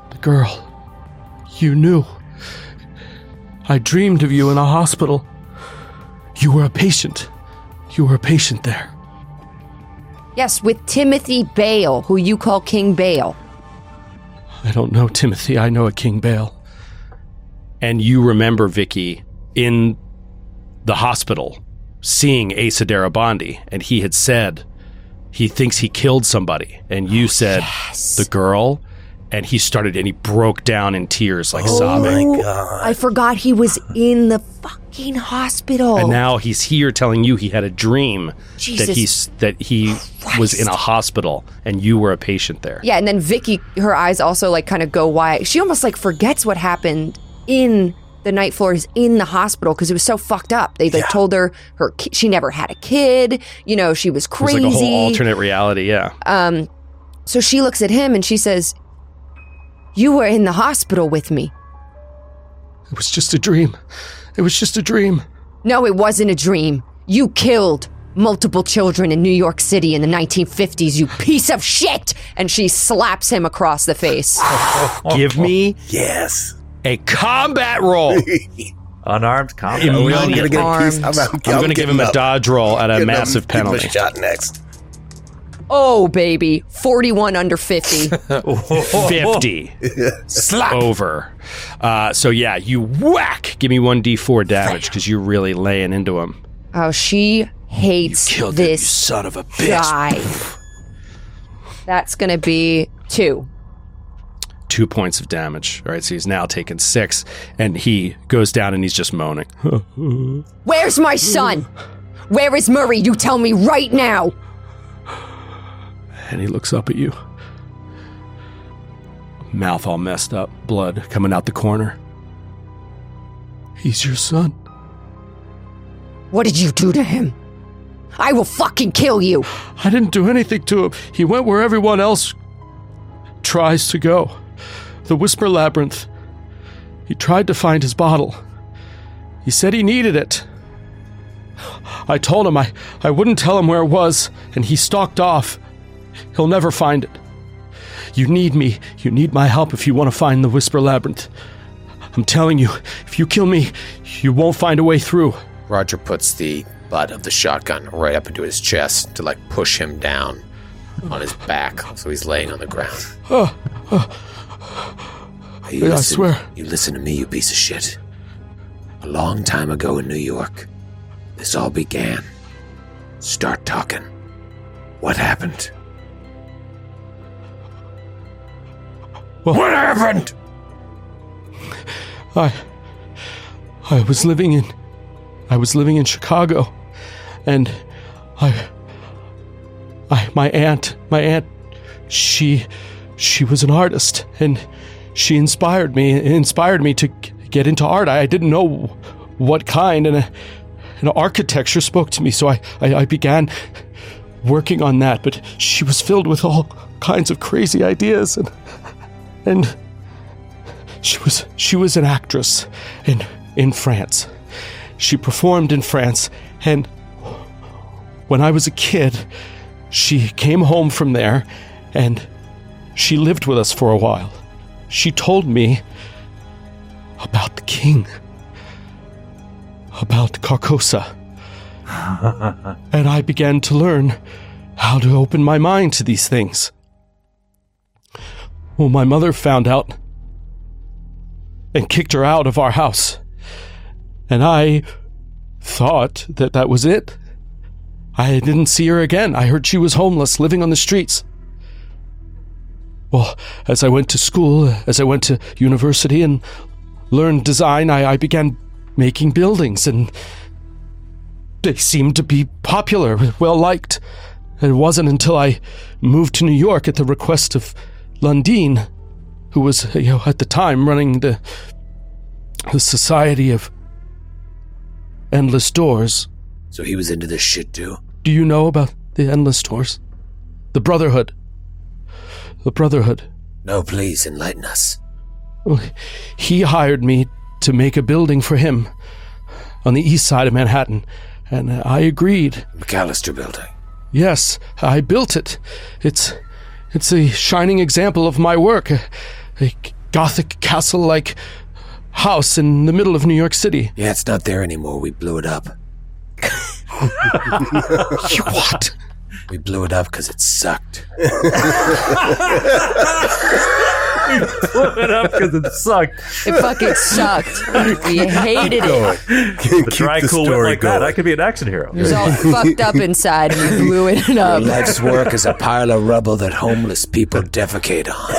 The girl. You knew. I dreamed of you in a hospital. You were a patient. You were a patient there. Yes, with Timothy Bale, who you call King Bale. I don't know Timothy. I know a King Bale. And you remember, Vicky, in the hospital, seeing Asa Darabandi, and he had said he thinks he killed somebody. And you said, the girl, and he broke down in tears, like sobbing. Oh my God. I forgot he was in the fucking hospital. And now he's here telling you he had a dream that he was in a hospital and you were a patient there. Yeah, and then Vicky, her eyes also like kind of go wide. She almost like forgets what happened in the night floors in the hospital because it was so fucked up. They told her she never had a kid. You know, she was crazy. It was like a whole alternate reality, yeah. So she looks at him and she says, "You were in the hospital with me." It was just a dream. It was just a dream. No, it wasn't a dream. You killed multiple children in New York City in the 1950s, you piece of shit! And she slaps him across the face. Give me a combat roll. Unarmed combat. Are we all gonna get a piece? I'm going to give him a dodge roll at a massive penalty. Give him a shot next. Oh, baby. 41 under 50. 50. Slap. Over. So yeah, you whack. Give me 1d4 damage because you're really laying into him. Oh, she hates you killed this him, you son of a bitch. guy. That's going to be 2. 2 points of damage. All right, so he's now taken 6, and he goes down and he's just moaning. Where's my son? Where is Murray? You tell me right now. And he looks up at you. Mouth all messed up, blood coming out the corner. He's your son. What did you do to him? I will fucking kill you. I didn't do anything to him. He went where everyone else tries to go. The Whisper Labyrinth. He tried to find his bottle. He said he needed it. I told him I wouldn't tell him where it was, and he stalked off. He'll never find it. You need me. You need my help if you want to find the Whisper Labyrinth. I'm telling you, if you kill me, you won't find a way through. Roger puts the butt of the shotgun right up into his chest to, like, push him down on his back, so he's laying on the ground. I swear. You listen to me, you piece of shit. A long time ago in New York, this all began. Start talking. What happened? Well, what happened? I was living in Chicago, and my aunt, she was an artist, and she inspired me to get into art. I didn't know what kind, and architecture spoke to me, so I began working on that. But she was filled with all kinds of crazy ideas, and she was an actress in France. She performed in France, and when I was a kid, she came home from there, and she lived with us for a while. She told me about the king, about Carcosa, and I began to learn how to open my mind to these things. Well, my mother found out and kicked her out of our house, and I thought that was it. I didn't see her again. I heard she was homeless, living on the streets. Well, as I went to school, as I went to university and learned design, I began making buildings, and they seemed to be popular, well-liked. It wasn't until I moved to New York at the request of Lundin, who was, at the time running the Society of Endless Doors. So he was into this shit too? Do you know about the Endless Doors? The Brotherhood. The Brotherhood. No, please, enlighten us. Well, he hired me to make a building for him on the east side of Manhattan, and I agreed. McAllister Building. Yes, I built it. It's a shining example of my work. Gothic castle-like house in the middle of New York City. Yeah, it's not there anymore. We blew it up. You what? We blew it up because it sucked. Blew it up because it sucked. It fucking sucked. We hated it. The dry cool went like that. I could be an action hero. It was all fucked up inside. We blew it up. Life's work is a pile of rubble that homeless people defecate on.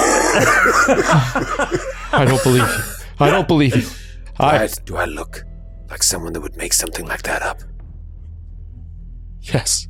I don't believe you. I don't believe you. Do I look like someone that would make something like that up? Yes.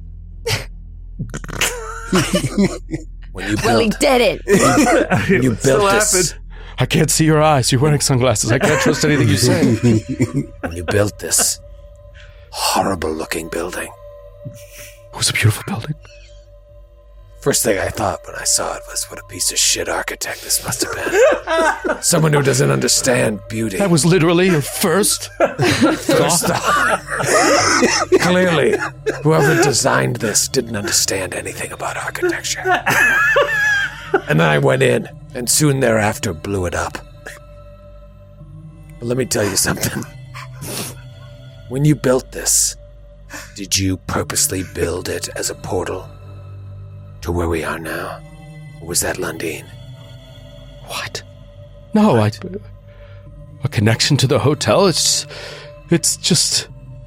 When you Well, he built, did it. you built this. I can't see your eyes. You're wearing sunglasses. I can't trust anything you say. When you built this horrible-looking building. It was a beautiful building. First thing I thought when I saw it was, what a piece of shit architect this must have been. Someone who doesn't understand beauty. That was literally your first thought. Clearly, whoever designed this didn't understand anything about architecture. And then I went in, and soon thereafter blew it up. But let me tell you something. When you built this, did you purposely build it as a portal to where we are now? Or was that Lundin? What? No, a connection to the hotel? It's just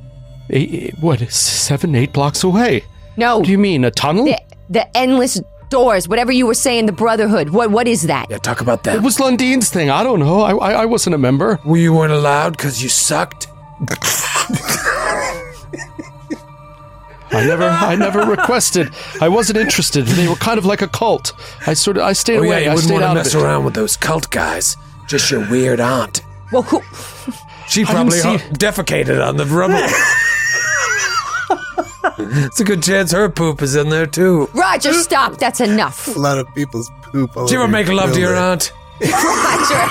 7, 8 blocks away. No. What do you mean, a tunnel? The endless doors, whatever you were saying, the Brotherhood. What is that? Yeah, talk about that. It was Lundin's thing. I don't know. I wasn't a member. Well, you weren't allowed because you sucked? I never requested. I wasn't interested. They were kind of like a cult. I stayed away. Yeah, you I wouldn't stayed want to out mess of it. around with those cult guys. Just your weird aunt. Well, who? She probably see- defecated on the rubble. It's a good chance her poop is in there, too. Roger, stop. That's enough. A lot of people's poop. Did you ever make love to your aunt? Roger.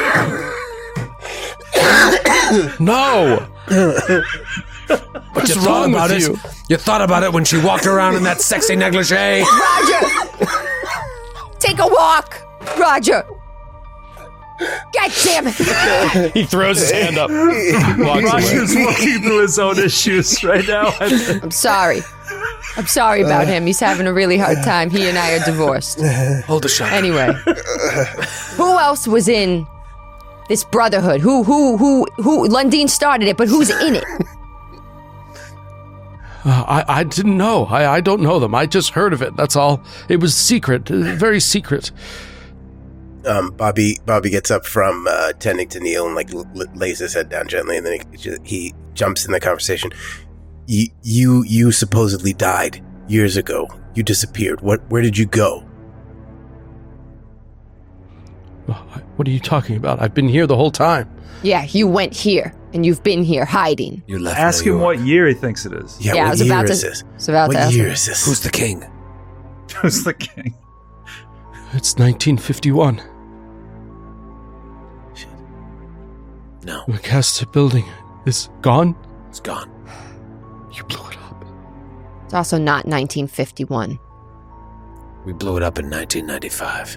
No. What's wrong with you? You thought about it when she walked around in that sexy negligee? Roger. Take a walk. Roger. God damn it. He throws his hand up. Walks away. Roger's walking through his own issues right now. I'm sorry. I'm sorry about him. He's having a really hard time. He and I are divorced. Hold the shot. Anyway. Who else was in this Brotherhood? Who Lundin started it, but who's in it? I didn't know. I don't know them. I just heard of it. That's all. It was secret. Very secret. Bobby gets up from tending to Neil and lays his head down gently, and then he jumps in the conversation. You supposedly died years ago. You disappeared. Where did you go? What are you talking about? I've been here the whole time. Yeah, you went here, and you've been here hiding. You left Ask New him York. what year he thinks it is. Yeah, Yeah, I what was year about to- is this? it's about to What ask year him. is this? Who's the king? Who's the king? It's 1951. No, The Castor building is gone. it's gone. You blew it up. It's also not 1951. We blew it up in 1995.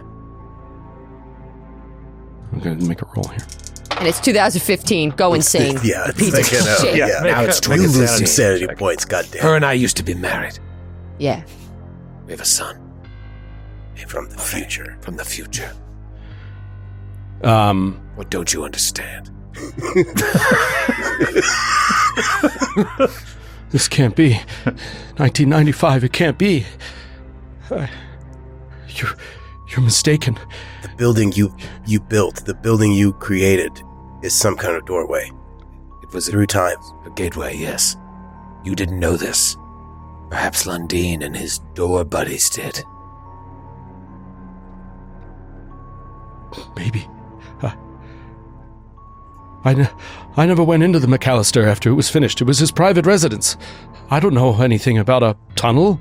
I'm going to make a roll here. And it's 2015. Go insane. Yeah, it's Piece of shit. Yeah, Now it's you lose 2017. insanity points. Goddamn. Her and I used to be married. Yeah. We have a son From the future. from the future. What don't you understand? This can't be. 1995. It can't be. You're mistaken. The building you built, the building you created, is some kind of doorway It was through time. a gateway, yes. You didn't know this. Perhaps Lundin and his door buddies did. Maybe. I never went into the McAllister after it was finished. It was his private residence. I don't know anything about a tunnel.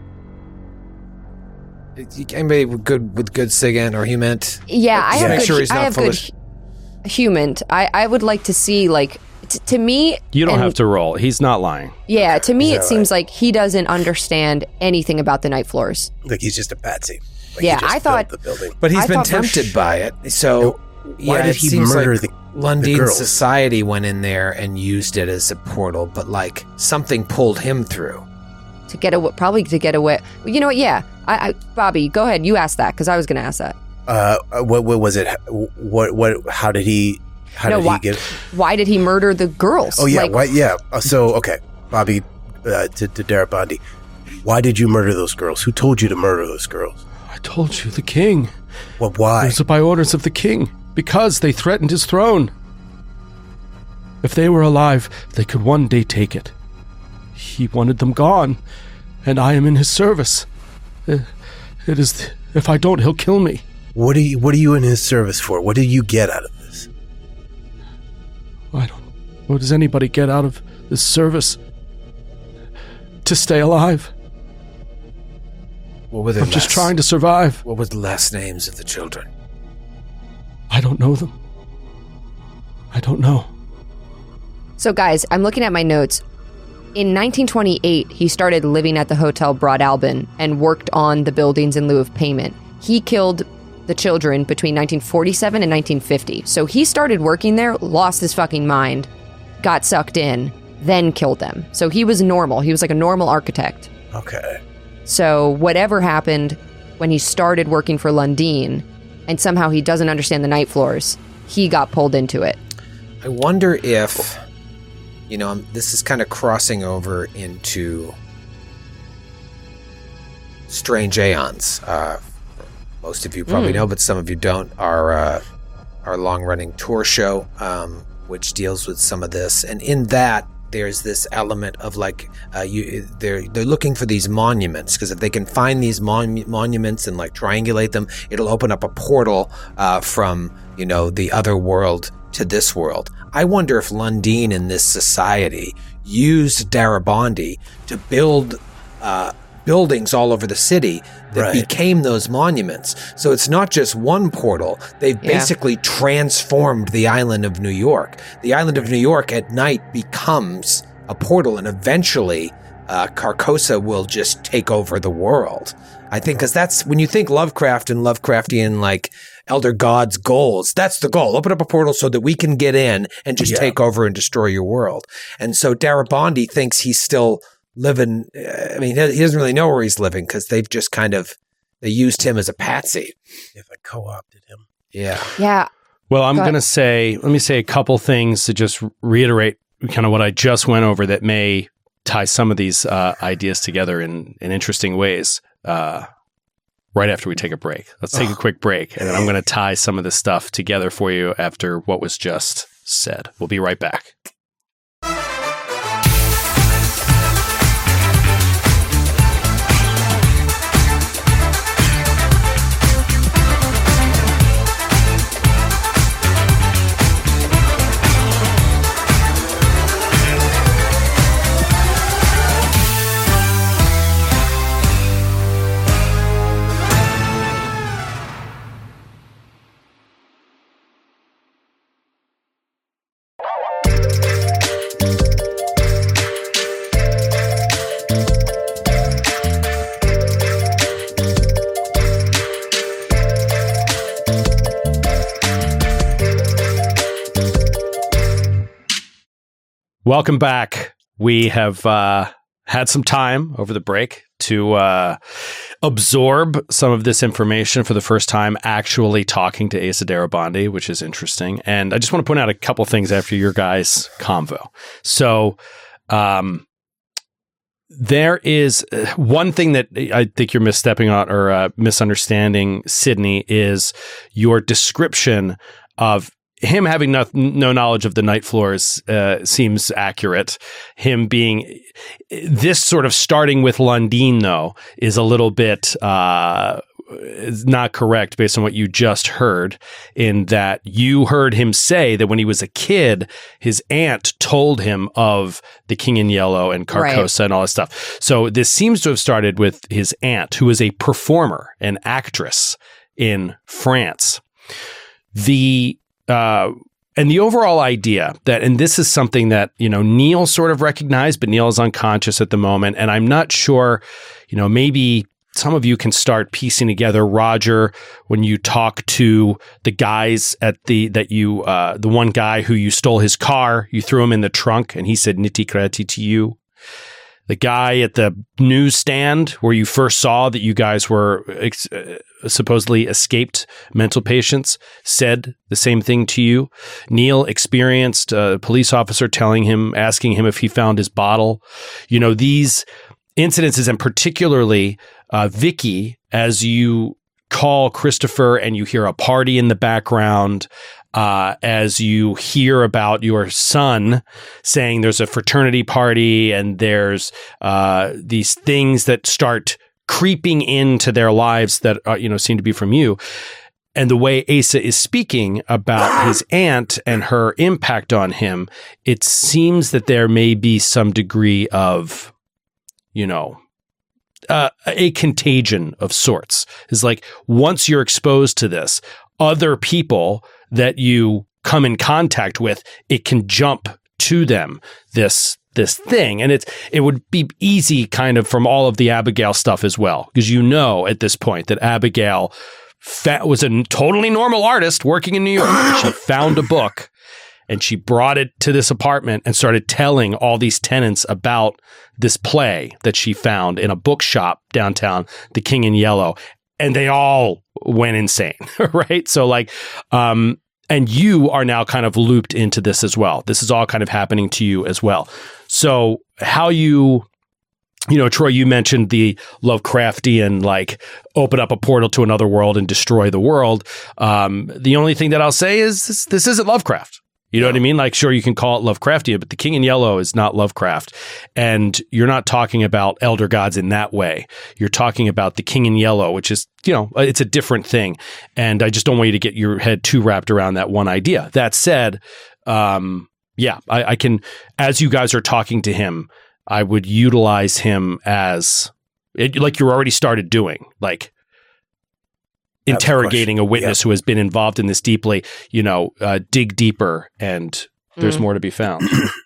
Anybody with good SIGINT or HUMINT? Yeah, I have Make good, sure he's I not have full good of HUMINT. I would like to see, like, to me... You don't and- have to roll. He's not lying. Yeah, to me it that seems like he doesn't understand anything about the Night Floors. Like he's just a patsy. Like Yeah, he just I thought- built the building. But he's I been thought for tempted by it. So Why did he murder the Lundin's girls? society went in there and used it as a portal, but like something pulled him through. Probably to get away. You know what? Yeah. Bobby, go ahead. You ask that because I was going to ask that. What was it? How did he get? Why did he murder the girls? Oh yeah, why? Yeah. So okay, Bobby, to Darabandi, why did you murder those girls? Who told you to murder those girls? I told you, the king. Well, why? It was by orders of the king, because they threatened his throne. If they were alive, they could one day take it. He wanted them gone, and I am in his service. It is. If I don't, he'll kill me. What are you in his service for? What do you get out of this? I don't. What does anybody get out of this service? To stay alive. What were their I'm just trying to survive. What were the last names of the children? I don't know them. I don't know. So guys, I'm looking at my notes. In 1928, he started living at the Hotel Broad Albin and worked on the buildings in lieu of payment. He killed the children between 1947 and 1950. So he started working there, lost his fucking mind, got sucked in, then killed them. So he was normal. He was like a normal architect. Okay. So whatever happened when he started working for Lundin, and somehow he doesn't understand the night floors, he got pulled into it. I wonder if, this is kind of crossing over into Strange Aeons. Most of you probably know, but some of you don't. Our long-running tour show, which deals with some of this, and in that there's this element of like they're looking for these monuments, because if they can find these monuments and like triangulate them, it'll open up a portal from the other world to this world. I wonder if Lundin in this society used Darabandi to build buildings all over the city that became those monuments. So it's not just one portal. They've basically transformed the island of New York. The island of New York at night becomes a portal, and eventually Carcosa will just take over the world. I think because that's when you think Lovecraft and Lovecraftian like elder gods' goals, that's the goal. Open up a portal so that we can get in and just take over and destroy your world. And so Darabandi thinks he's still living. I mean, he doesn't really know where he's living because they've just they used him as a patsy. If I co-opted him. Yeah. Yeah. Well, let me say a couple things to just reiterate kind of what I just went over that may tie some of these ideas together in interesting ways. Right after we take a break. Let's take a quick break, and then I'm going to tie some of this stuff together for you after what was just said. We'll be right back. Welcome back. We have had some time over the break to absorb some of this information for the first time, actually talking to Asa Darabandi, which is interesting. And I just want to point out a couple things after your guys' convo. So there is one thing that I think you're misstepping on or misunderstanding, Sydney, is your description of him having no knowledge of the night floors seems accurate. Him being this sort of starting with Lundin, though, is a little bit not correct based on what you just heard, in that you heard him say that when he was a kid, his aunt told him of the King in Yellow and Carcosa and all this stuff. So this seems to have started with his aunt, who is a performer, an actress in France. And the overall idea that, and this is something that, Neil sort of recognized, but Neil is unconscious at the moment. And I'm not sure, maybe some of you can start piecing together. Roger, when you talk to the guys at the one guy who you stole his car, you threw him in the trunk and he said Niti Kreti to you. The guy at the newsstand where you first saw that you guys were supposedly escaped mental patients said the same thing to you. Neil experienced a police officer asking him if he found his bottle. You know, these incidences, and particularly Vicky, as you call Christopher and you hear a party in the background, as you hear about your son saying there's a fraternity party and there's these things that start creeping into their lives that seem to be from you. And the way Asa is speaking about his aunt and her impact on him, it seems that there may be some degree of, a contagion of sorts. It's like once you're exposed to this, other people that you come in contact with, it can jump to them, this thing. And it would be easy kind of from all of the Abigail stuff as well, because at this point that Abigail was a totally normal artist working in New York. She found a book and she brought it to this apartment and started telling all these tenants about this play that she found in a bookshop downtown, The King in Yellow. And they all went insane, right? So and you are now kind of looped into this as well. This is all kind of happening to you as well. So how Troy, you mentioned the Lovecraftian, open up a portal to another world and destroy the world. The only thing that I'll say is this isn't Lovecraft. You know what I mean? Sure, you can call it Lovecraftian, but The King in Yellow is not Lovecraft. And you're not talking about elder gods in that way. You're talking about The King in Yellow, which is, it's a different thing. And I just don't want you to get your head too wrapped around that one idea. That said, I can, as you guys are talking to him, I would utilize him as, like you already started doing, interrogating a witness who has been involved in this deeply, dig deeper and there's more to be found.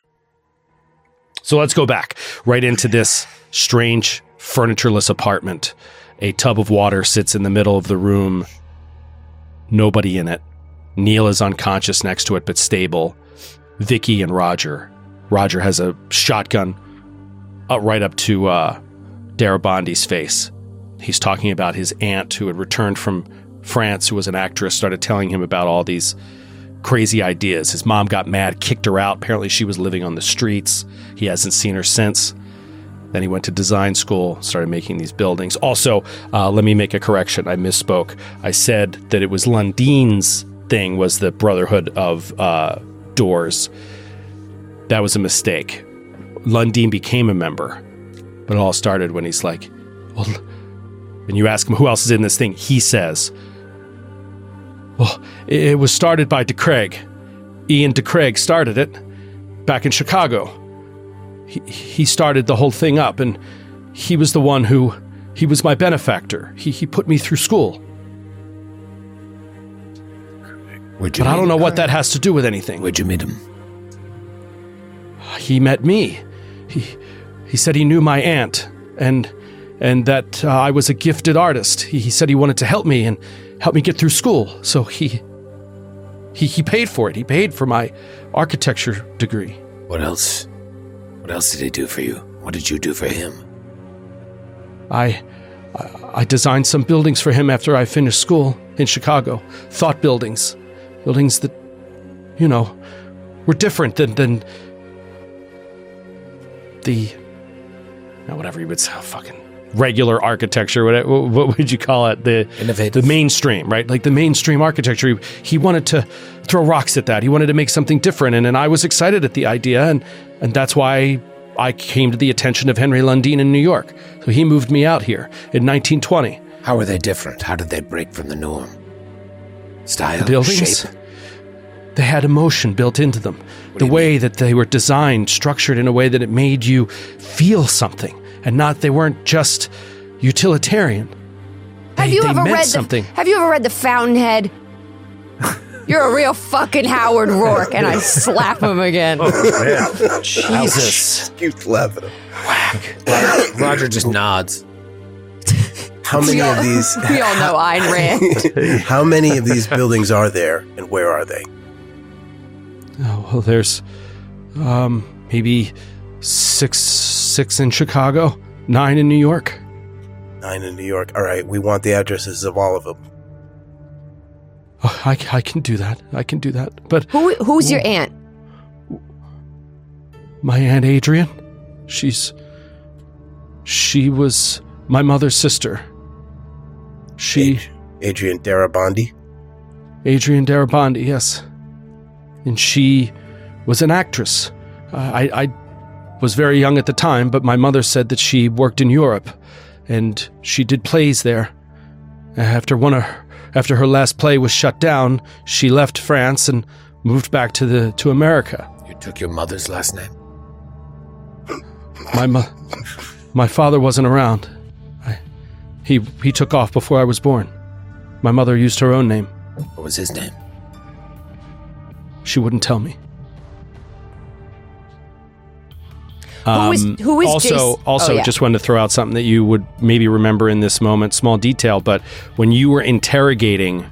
So let's go back right into this strange furnitureless apartment. A tub of water sits in the middle of the room. Nobody in it. Neil is unconscious next to it, but stable. Vicky and Roger. Roger has a shotgun right up to Darabandi's face. He's talking about his aunt who had returned from France, who was an actress, started telling him about all these crazy ideas. His mom got mad, kicked her out. Apparently she was living on the streets. He hasn't seen her since. Then he went to design school, started making these buildings. Also, let me make a correction. I misspoke. I said that it was Lundine's thing was the Brotherhood of Doors. That was a mistake. Lundine became a member. But it all started when he's like, well, and you ask him who else is in this thing, he says, well, it was started by DeCraig. Ian DeCraig started it back in Chicago. He started the whole thing up, and he was the one he was my benefactor. He put me through school. But I don't know what that has to do with anything. Where'd you meet him? He met me. He said he knew my aunt, and that I was a gifted artist. He said he wanted to help me and help me get through school. So he paid for it. He paid for my architecture degree. What else? What else did he do for you? What did you do for him? I designed some buildings for him after I finished school in Chicago. Thought buildings. Buildings that, were different than the, whatever you would say, fucking regular architecture. What would you call it? The mainstream, right? Like the mainstream architecture. He wanted to throw rocks at that. He wanted to make something different. And I was excited at the idea. And that's why I came to the attention of Henry Lundine in New York. So he moved me out here in 1920. How were they different? How did they break from the norm? Style, the buildings, shape? They had emotion built into them. The way that they were designed, structured in a way that it made you feel something, and they weren't just utilitarian. Have you ever read The Fountainhead? You're a real fucking Howard Rourke, and I slap him again. Oh, man. Jesus. Keep slapping him. Whack. Roger just nods. How many of these? We all know Ayn Rand. How many of these buildings are there, and where are they? Oh, well, there's maybe six in Chicago, 9 in New York. 9 in New York. All right, we want the addresses of all of them. Oh, I can do that. I can do that. But Who's your aunt? my Aunt Adrian, she was my mother's sister. Adrian Darabont. Adrian Darabont, yes. And she was an actress. I was very young at the time, but my mother said that she worked in Europe, and she did plays there. After her last play was shut down, she left France and moved back to America. You took your mother's last name? My father wasn't around. He took off before I was born. My mother used her own name. What was his name? She wouldn't tell me. Who is also, Jace? just wanted to throw out something that you would maybe remember in this moment, small detail, but when you were interrogating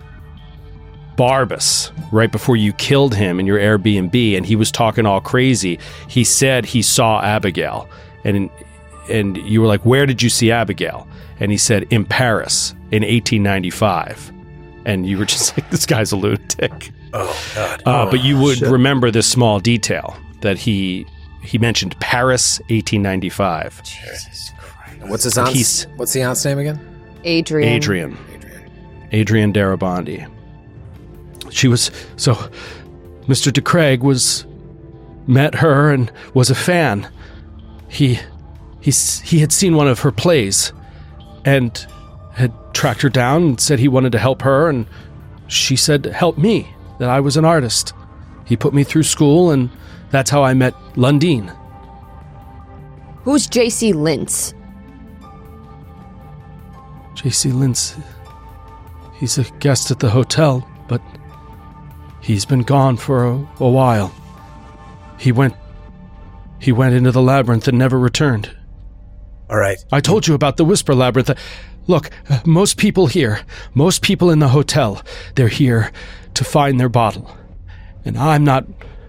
Barbas right before you killed him in your Airbnb and he was talking all crazy, he said he saw Abigail, and you were like, where did you see Abigail? And he said, in Paris in 1895. And you were just like, this guy's a lunatic. Oh, God. But you would remember this small detail that he mentioned Paris, 1895. Jesus Christ. What's his aunt's? What's the aunt's name again? Adrian Darabont. She was so. Mr. DeCraig met her and was a fan. He had seen one of her plays, and had tracked her down and said he wanted to help her, and she said, "Help me." That I was an artist. He put me through school, and that's how I met Lundeen. Who's J.C. Lintz? J.C. Lintz. He's a guest at the hotel, but he's been gone for a while. He went into the labyrinth and never returned. All right. I told you about the Whisper Labyrinth. Look, most people in the hotel, they're here to find their bottle. And I'm not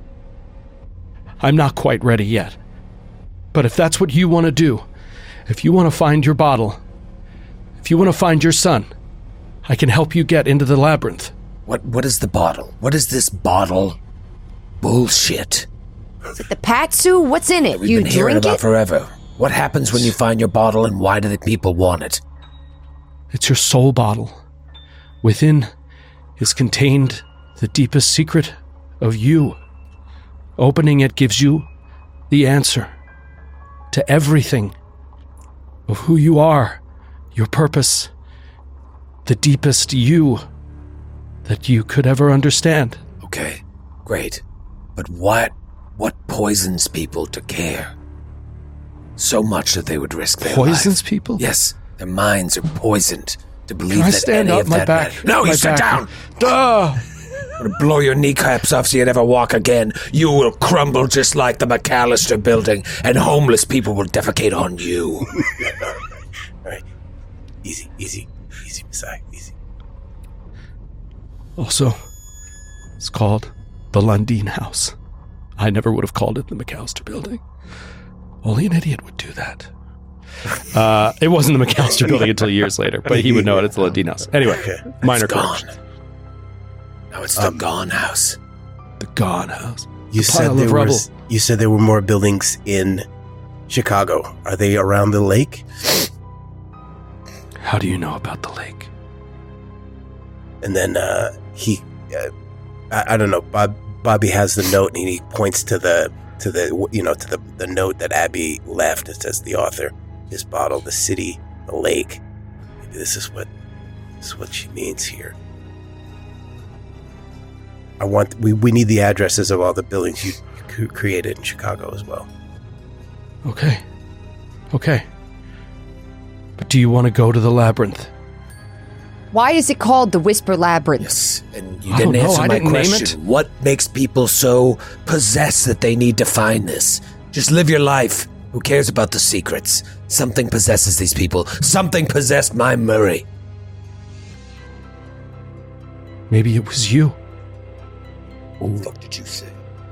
quite ready yet. But if that's what you want to do, if you want to find your bottle, if you want to find your son, I can help you get into the labyrinth. What is the bottle? What is this bottle? Bullshit. Is it the Patsu? What's in it? We've You been hearing drink about it? forever. What happens when you find your bottle, and why do the people want it? It's your soul bottle. Within is contained the deepest secret of you. Opening it gives you the answer to everything of who you are, your purpose, the deepest you that you could ever understand. Okay, great. But what poisons people to care? So much that they would risk their Poisons life. people? Yes, their minds are poisoned to believe Can I that stand any up? of My that back. matters. No, my you sit back. down. Duh! I'm gonna blow your kneecaps off so you never walk again. You will crumble just like the McAllister building, and homeless people will defecate on you. All right. Easy, Messiah, easy. Also, it's called the Lundeen House. I never would have called it the McAllister Building. Only an idiot would do that. It wasn't the McAllister Building until years later, but he would know it. It's the Lundeen House. Anyway, minor It's gone. correction. Now it's the Gone House. The Gone House. You The pile said of rubble. you said there were more buildings in Chicago. Are they around the lake? How do you know about the lake? And then I don't know. Bobby has the note, and he points to the note that Abby left. It says the author, his bottle, the city, the lake. Maybe this is what she means here. We need the addresses of all the buildings you created in Chicago as well. Okay. But do you want to go to the labyrinth? Why is it called the Whisper Labyrinth? Yes, and you I didn't don't know. answer I my didn't name question. What makes people so possessed that they need to find this? Just live your life Who cares about the secrets? Something possesses these people. Something possessed my Murray. Maybe it was you. What the fuck did you say?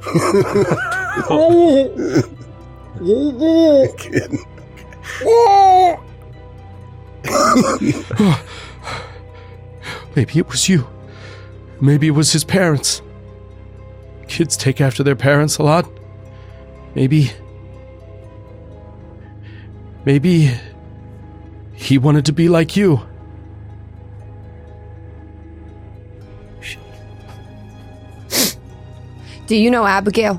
Maybe it was you. Maybe it was his parents. Kids take after their parents a lot. Maybe he wanted to be like you. Do you know Abigail?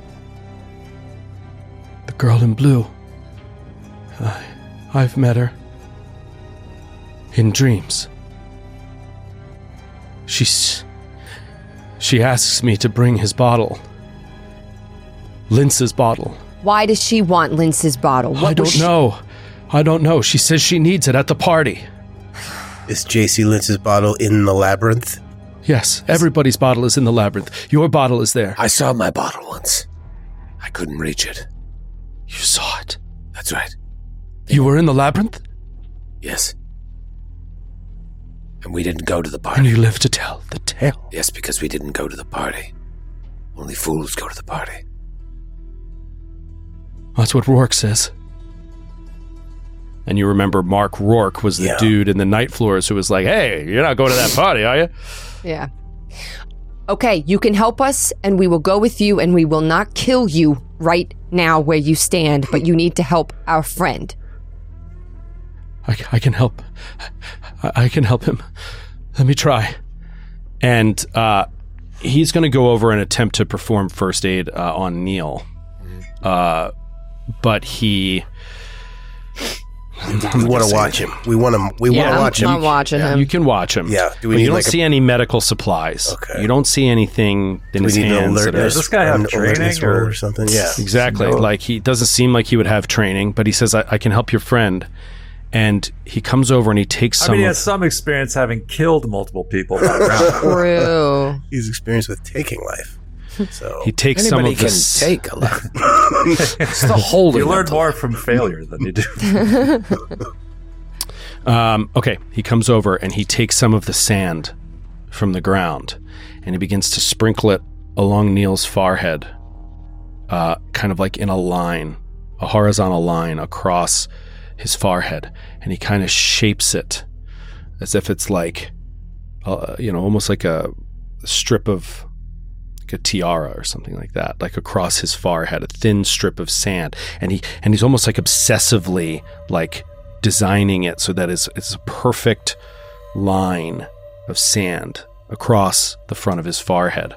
The girl in blue. I've met her. In dreams. She asks me to bring his bottle. Lince's bottle. Why does she want Lince's bottle? I don't know. I don't know. She says she needs it at the party. Is JC Lince's bottle in the labyrinth? Yes, everybody's bottle is in the labyrinth. Your bottle is there. I saw my bottle once. I couldn't reach it. You saw it. That's right. You were in the labyrinth? Yes. And we didn't go to the And party. you live to tell the tale. Yes, because we didn't go to the party. Only fools go to the party. That's what Rourke says. And you remember Mark Rourke was the dude in the Night Floors who was like, hey, you're not going to that party, are you? Yeah. Okay, you can help us, and we will go with you, and we will not kill you right now where you stand, but you need to help our friend. I can help. I can help him. Let me try. And he's going to go over and attempt to perform first aid on Neil. But he... We want to watch him. We want to watch him. I'm watching him. You can watch him. Yeah. Do we But need you don't like see any medical supplies. Okay. You don't see anything in we his need an hands. that are- Does this guy have alertness training roll or something? Yeah. Exactly. Like, he doesn't seem like he would have training, but he says, I can help your friend. And he comes over and he takes some... I mean, he has some experience having killed multiple people by round. True. He's experienced with taking life. So he takes Anybody some of can this... take a lot. It's the holy. You learn mental. more from failure than you do. Okay, he comes over and he takes some of the sand from the ground and he begins to sprinkle it along Neil's forehead, kind of like in a line, a horizontal line across his forehead, and he kind of shapes it as if it's like, almost like a strip of like a tiara or something like that, like across his forehead, a thin strip of sand, and he's almost like obsessively like designing it so that it's a perfect line of sand across the front of his forehead.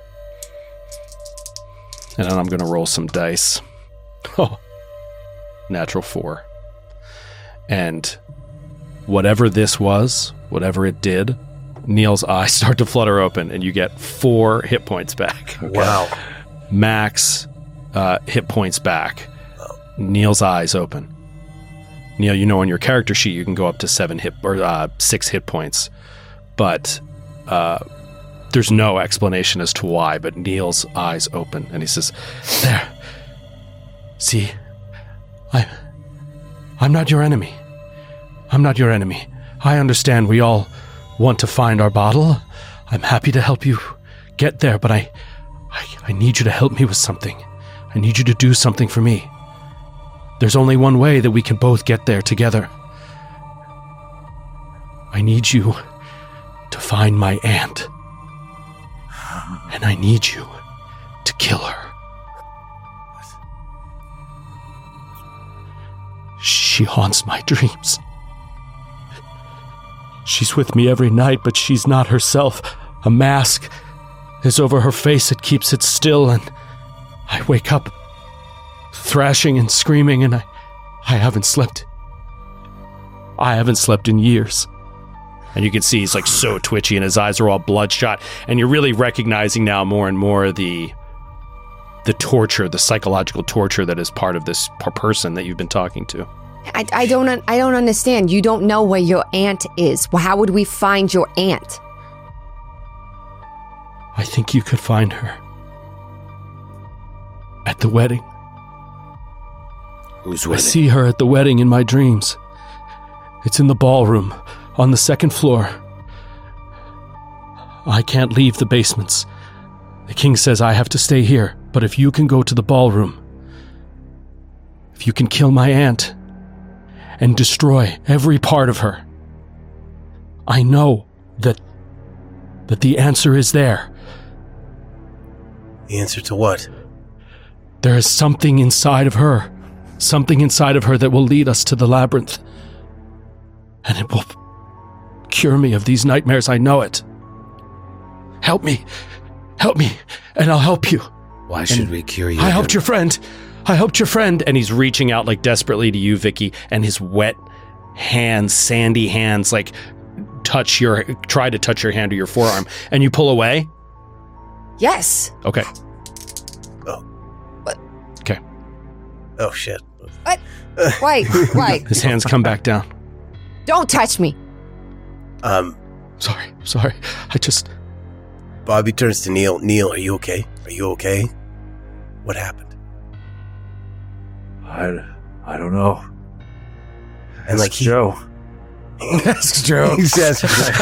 And then I'm going to roll some dice. Oh, natural 4. And whatever this was, whatever it did, Neil's eyes start to flutter open and you get 4 hit points back. wow. Max hit points back. Neil's eyes open. Neil, on your character sheet you can go up to 6 hit points, but there's no explanation as to why. But Neil's eyes open and he says, "There, see, I'm not your enemy. I'm not your enemy. I understand we all want to find our bottle. I'm happy to help you get there, but I need you to help me with something. I need you to do something for me. There's only one way that we can both get there together. I need you to find my aunt. And I need you to kill her. She haunts my dreams. She's with me every night, but she's not herself. A mask is over her face. It keeps it still, and I wake up thrashing and screaming, and I haven't slept. I haven't slept in years." And you can see he's like so twitchy and his eyes are all bloodshot, and you're really recognizing now more and more the torture, the psychological torture that is part of this person that you've been talking to. I don't understand. You don't know where your aunt is. Well, how would we find your aunt? I think you could find her at the wedding. Who's I winning? see her at the wedding in my dreams. It's in the ballroom on the second floor. I can't leave the basements. The king says I have to stay here, but if you can go to the ballroom, if you can kill my aunt and destroy every part of her, I know that the answer is there. The answer to what? There is something inside of her that will lead us to the labyrinth. And it will cure me of these nightmares, I know it. Help me, and I'll help you. Why should we cure you? I helped your friend. And he's reaching out like desperately to you, Vicky, and his wet hands, sandy hands, like try to touch your hand or your forearm, and you pull away? Yes. Okay. Oh. What? Okay. Oh, shit. What? Why? Why? His hands come back down. Don't touch me. Sorry. I just... Bobby turns to Neil. Neil, are you okay? Are you okay? What happened? I don't know. And like Joe. That's true. He says,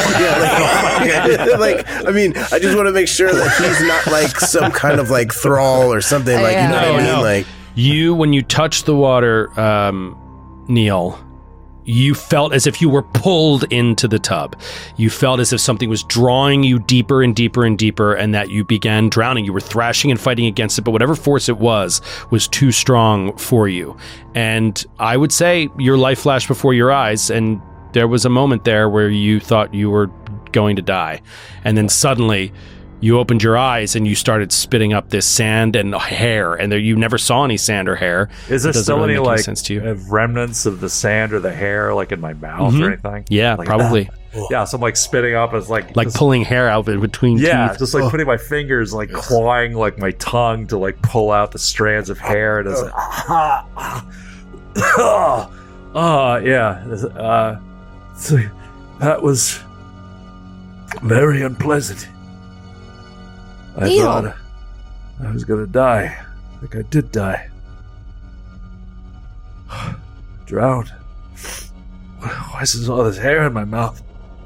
I mean, I just want to make sure that he's not like some kind of like thrall or something. Like, you know what I mean? No. Like, When you touched the water, Neil, you felt as if you were pulled into the tub. You felt as if something was drawing you deeper and deeper and deeper, and that you began drowning. You were thrashing and fighting against it, but whatever force it was too strong for you. And I would say your life flashed before your eyes, and there was a moment there where you thought you were going to die. And then suddenly you opened your eyes and you started spitting up this sand and hair, and you never saw any sand or hair. Is there still really any make like sense to you. remnants of the sand or the hair like in my mouth or anything? Yeah, like, probably. Yeah, so I'm like spitting up as like Like just, pulling hair out between teeth. just like putting my fingers like clawing like my tongue to like pull out the strands of hair, and it's like so that was very unpleasant. I Neil. thought I was gonna die. I think I did die. Drowned. Why is all this hair in my mouth?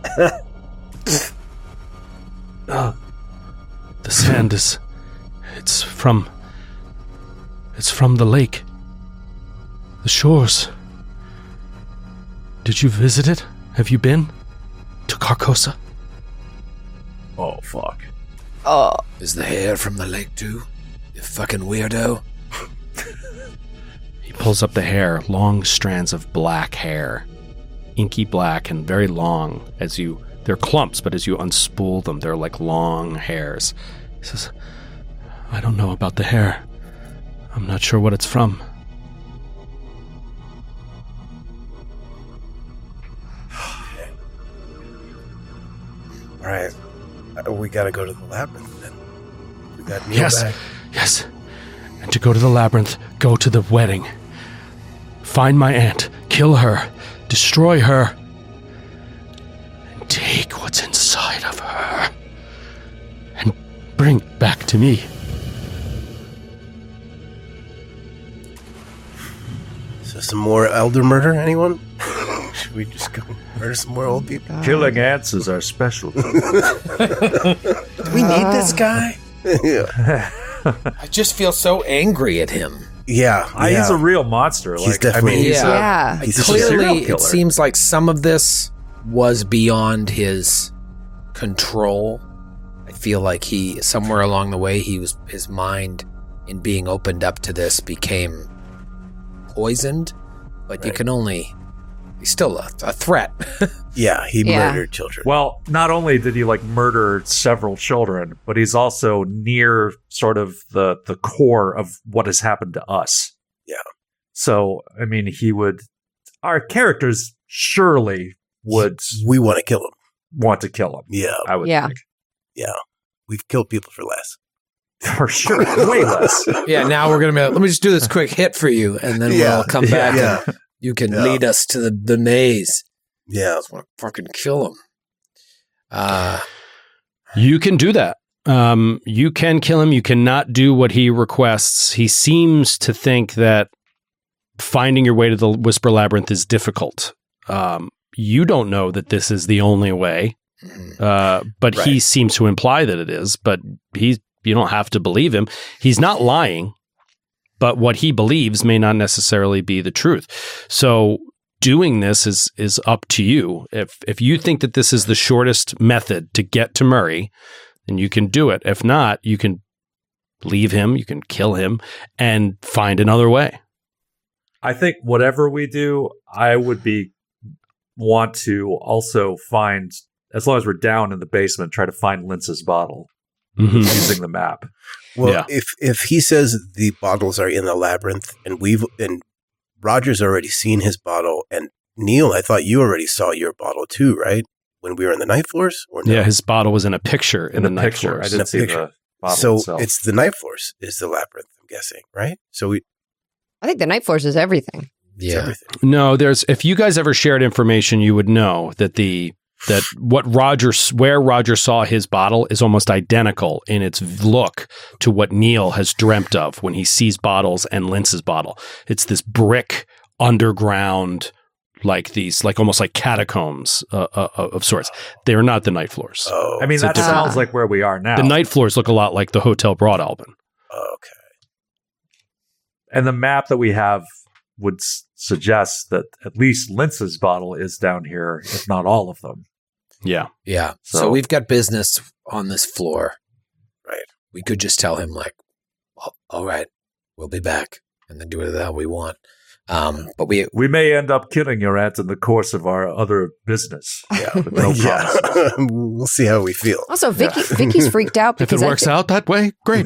The sand is... It's from the lake. The shores. Did you visit it? Have you been to Carcosa? Oh, fuck. Oh. Is the hair from the lake too? You fucking weirdo. He pulls up the hair, long strands of black hair. Inky black and very long they're clumps, but as you unspool them, they're like long hairs. He says, I don't know about the hair. I'm not sure what it's from. all right, we got to go to the labyrinth then. We got Neil Yes, back. yes. And to go to the labyrinth, go to the wedding. Find my aunt, kill her, destroy her, and take what's inside of her, and bring it back to me. So some more elder murder, anyone? Should we just go murder some more old people? Killing ants is our specialty. Do we need this guy? yeah. I just feel so angry at him. Yeah. He's a real monster. He's Like, definitely- I mean, Yeah. He's a serial Clearly, killer. it seems like some of this was beyond his control. I feel like somewhere along the way, his mind, in being opened up to this, became poisoned. But you can he's still a threat. Yeah, he Yeah. murdered children. well, not only did he like murder several children, but he's also near sort of the core of what has happened to us. Yeah. So, I mean, our characters surely would We want to kill him. want to kill him. Yeah. I would Yeah. think. We've killed people for less. For sure. Way less. Yeah, now we're going to let me just do this quick hit for you, and then Yeah. we'll come back Yeah. and you can Yeah. lead us to the maze. Yeah. I just want to fucking kill him. You can do that. You can kill him. You cannot do what he requests. He seems to think that finding your way to the Whisper Labyrinth is difficult. You don't know that this is the only way, but he seems to imply that it is. But you don't have to believe him. He's not lying, but what he believes may not necessarily be the truth. So doing this is up to you. If you think that this is the shortest method to get to Murray, then you can do it. If not, you can leave him, you can kill him, and find another way. I think whatever we do, I would want to also find, as long as we're down in the basement, try to find Lince's bottle using the map. Well, if he says the bottles are in the labyrinth, and Roger's already seen his bottle, and Neil, I thought you already saw your bottle too, right? When we were in the Night Floors, or no? Yeah, his bottle was in a picture in the Night Floors. I didn't see the bottle so itself. it's the Night Floors is the labyrinth, I'm guessing, right? So I think the Night Floors is everything. it's everything. No, if you guys ever shared information, you would know that where Roger saw his bottle is almost identical in its look to what Neil has dreamt of when he sees bottles and Lince's bottle. It's this brick underground, almost like catacombs of sorts. They are not the Night Floors. Oh, I mean, that sounds like where we are now. The Night Floors look a lot like the Hotel Broadalbin. okay. And the map that we have would suggest that at least Lince's bottle is down here, if not all of them. Yeah. Yeah. So we've got business on this floor. Right. We could just tell him, like, well, all right, we'll be back, and then do whatever the hell we want. But we may end up killing your aunt in the course of our other business. Yeah. But no promises. We'll see how we feel. Also, Vicky's freaked out If because it works out that way, great.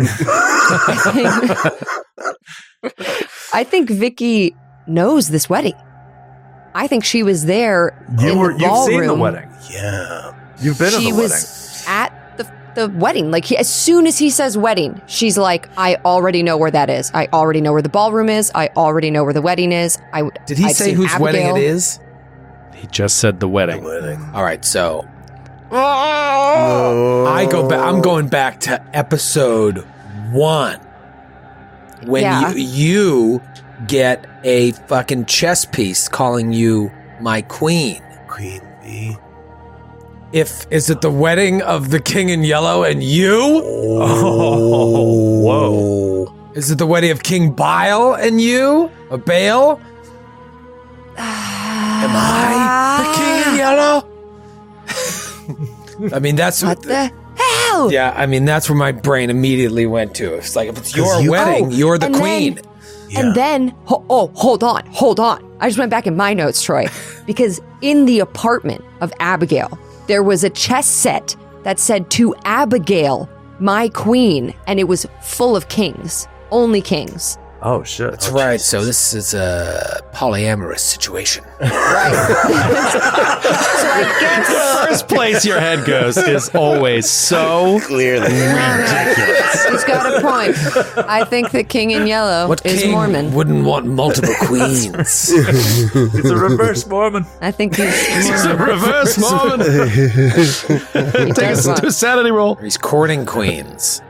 I think Vicky knows this wedding. I think she was there in the ballroom. You've seen the wedding. Yeah. You've been in the She wedding. was at the wedding. Like, as soon as he says wedding, she's like, I already know where that is. I already know where the ballroom is. I already know where the wedding is. Did he say whose wedding it is? He just said the wedding. All right, so I'm going back to episode 1 when you get a fucking chess piece calling you my queen. Queen bee. Is it the wedding of the king in yellow and you? Oh, whoa. Is it the wedding of King Bile and you? Or Bale? Am I the king in yellow? I mean, that's What the hell? Yeah, I mean, that's where my brain immediately went to. It's like, if it's your you- wedding, you're the and queen. And then, hold on. I just went back in my notes, Troy, because in the apartment of Abigail, there was a chess set that said to Abigail, my queen, and it was full of kings, only kings. Oh, shit. That's right. So this is a polyamorous situation. Right. So I guess The first place your head goes is always so Clearly. he's got a point. I think the king in yellow What is king Mormon. wouldn't want multiple queens? It's a reverse Mormon. I think he's a reverse Mormon. he Take us does to a sanity roll. He's courting queens.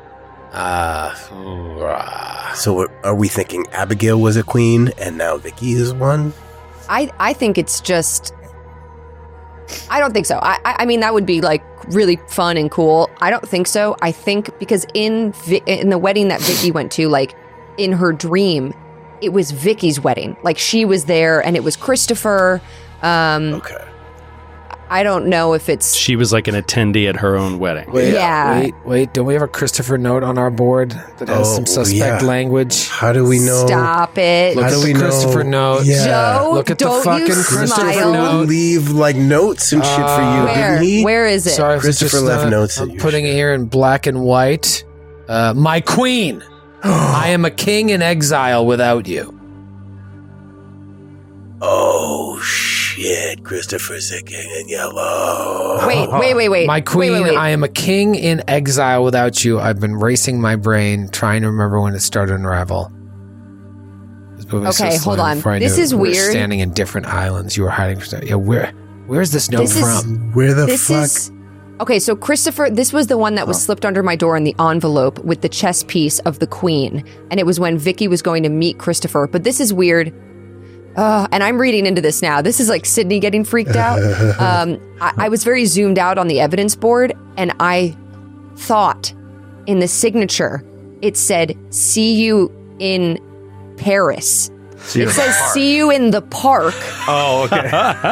So are we thinking Abigail was a queen and now Vicky is one? I think it's just. I don't think so. I mean, that would be like really fun and cool. I don't think so. I think because in the wedding that Vicky went to, like in her dream, it was Vicky's wedding. Like she was there, and it was Christopher. Okay. I don't know if it's. She was like an attendee at her own wedding. Wait. Don't we have a Christopher note on our board that has some suspect language? How do we know? Stop it. Look How at do the we know? Christopher note. Yeah. Joe, Look at the don't fucking you Christopher smile. note. Leave like notes and shit for you, Where? didn't he? Where is it? Sorry, if it's Christopher just left not- notes at I'm your putting it here in black and white. My queen. I am a king in exile without you. Oh shit! Christopher's a king in yellow. Wait. My queen, Wait. I am a king in exile without you. I've been racing my brain, trying to remember when it started to unravel. Okay, hold on. This is we're weird. Standing in different islands. You were hiding. Yeah, where's this note This is- from? Where the This fuck? is Okay, so Christopher, this was the one that was slipped under my door in the envelope with the chess piece of the queen. And it was when Vicky was going to meet Christopher. But this is weird. And I'm reading into this now. This is like Sydney getting freaked out. I was very zoomed out on the evidence board, and I thought in the signature, it said, see you in Paris. It says, see you in the park. Oh, okay.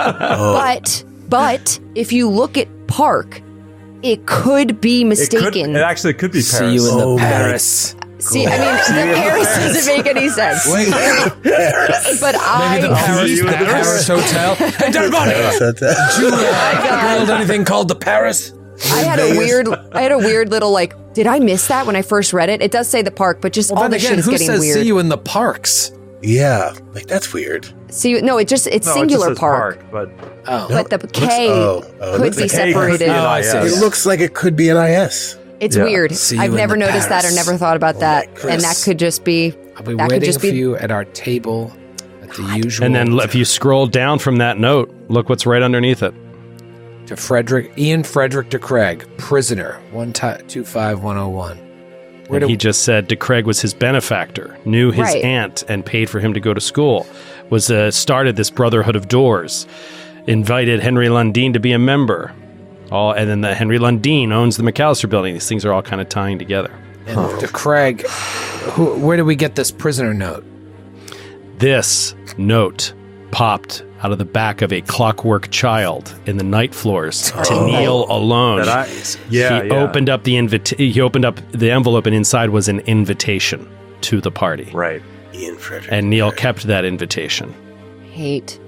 But if you look at park, it could be mistaken. It actually could be Paris. See you in the Paris. See, I mean, the Paris doesn't make any sense. Wait. But Maybe the Paris Hotel. Hey, Darabani, did you build anything called the Paris? I had a weird little like. Did I miss that when I first read it? It does say the park, but just all the shit is getting who says weird. see you in the parks? Yeah, like that's weird. See, it's singular says park. but But the K could be separated. I see. It looks like it could be an IS. It's weird. See you I've in never the noticed that or Paris. never thought about that. Chris. And that could just be. I'll be that could waiting just for be. you at our table at the usual. And then if you scroll down from that note, look what's right underneath it. to Ian Frederick de Craig, prisoner, 125101. And he just said de Craig was his benefactor, knew his Right. aunt, and paid for him to go to school. Started this Brotherhood of Doors, invited Henry Lundeen to be a member. And then the Henry Lundeen owns the McAllister building. These things are all kind of tying together. And de Craig, where did we get this prisoner note? This note popped out of the back of a Clockwork Child in the night floors to Neil alone. He opened up the envelope, and inside was an invitation to the party. Right. Ian Frederick. And Neil kept that invitation. Hate.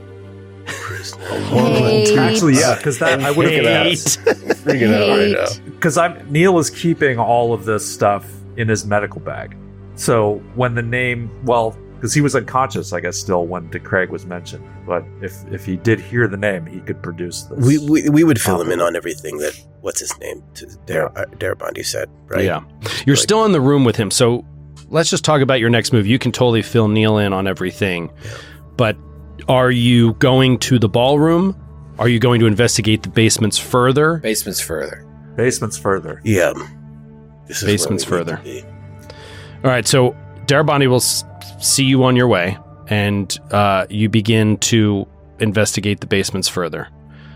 Actually, yeah, because I would have Freaking out right now. because Neil is keeping all of this stuff in his medical bag. So when the name, because he was unconscious, I guess, still when de Craig was mentioned. But if he did hear the name, he could produce this. We would fill him in on everything that what's his name Darabandi said, right? Yeah. You're still in the room with him, so let's just talk about your next move. You can totally fill Neil in on everything. Yeah. But are you going to the ballroom? Are you going to investigate the basements further? Basements further. Yeah. This is Basements where we need further. to be. All right, so Darabandi will see you on your way, and you begin to investigate the basements further.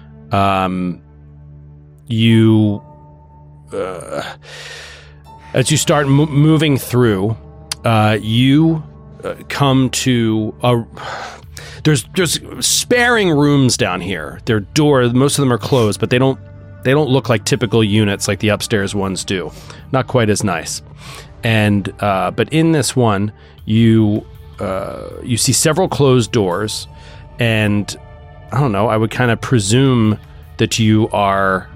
As you start moving through, you come to there's sparing rooms down here. Their doors, most of them are closed, but they don't look like typical units like the upstairs ones do. Not quite as nice. And but in this one, you see several closed doors, and I don't know. I would kind of presume that you are.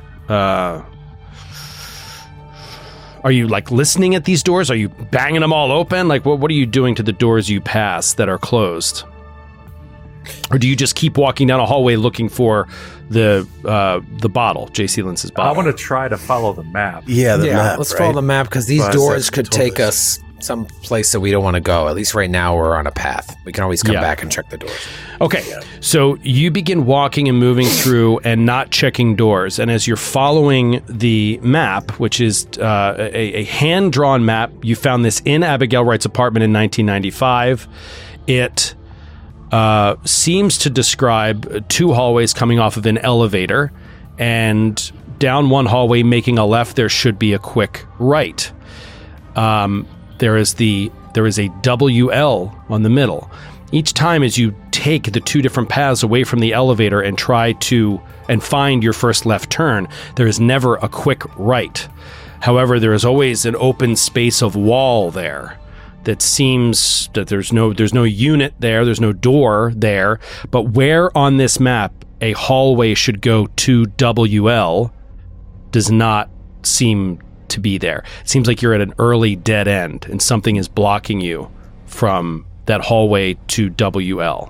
Are you like listening at these doors? Are you banging them all open? Like what are you doing to the doors you pass that are closed? Or do you just keep walking down a hallway looking for the bottle, J.C. Lince's bottle? I want to try to follow the map. Yeah, the map. Let's right? follow the map because these But doors that could told take us some place that we don't want to go. At least right now we're on a path. We can always come back and check the doors. Okay, so you begin walking and moving through and not checking doors. And as you're following the map, which is a hand-drawn map, you found this in Abigail Wright's apartment in 1995. It seems to describe two hallways coming off of an elevator, and down one hallway making a left, there should be a quick right. There is a WL on the middle. Each time as you take the two different paths away from the elevator and try to find your first left turn, there is never a quick right. However, there is always an open space of wall there that seems that there's no unit there, there's no door there, but where on this map a hallway should go to WL does not seem to be there. It seems like you're at an early dead end and something is blocking you from that hallway to WL.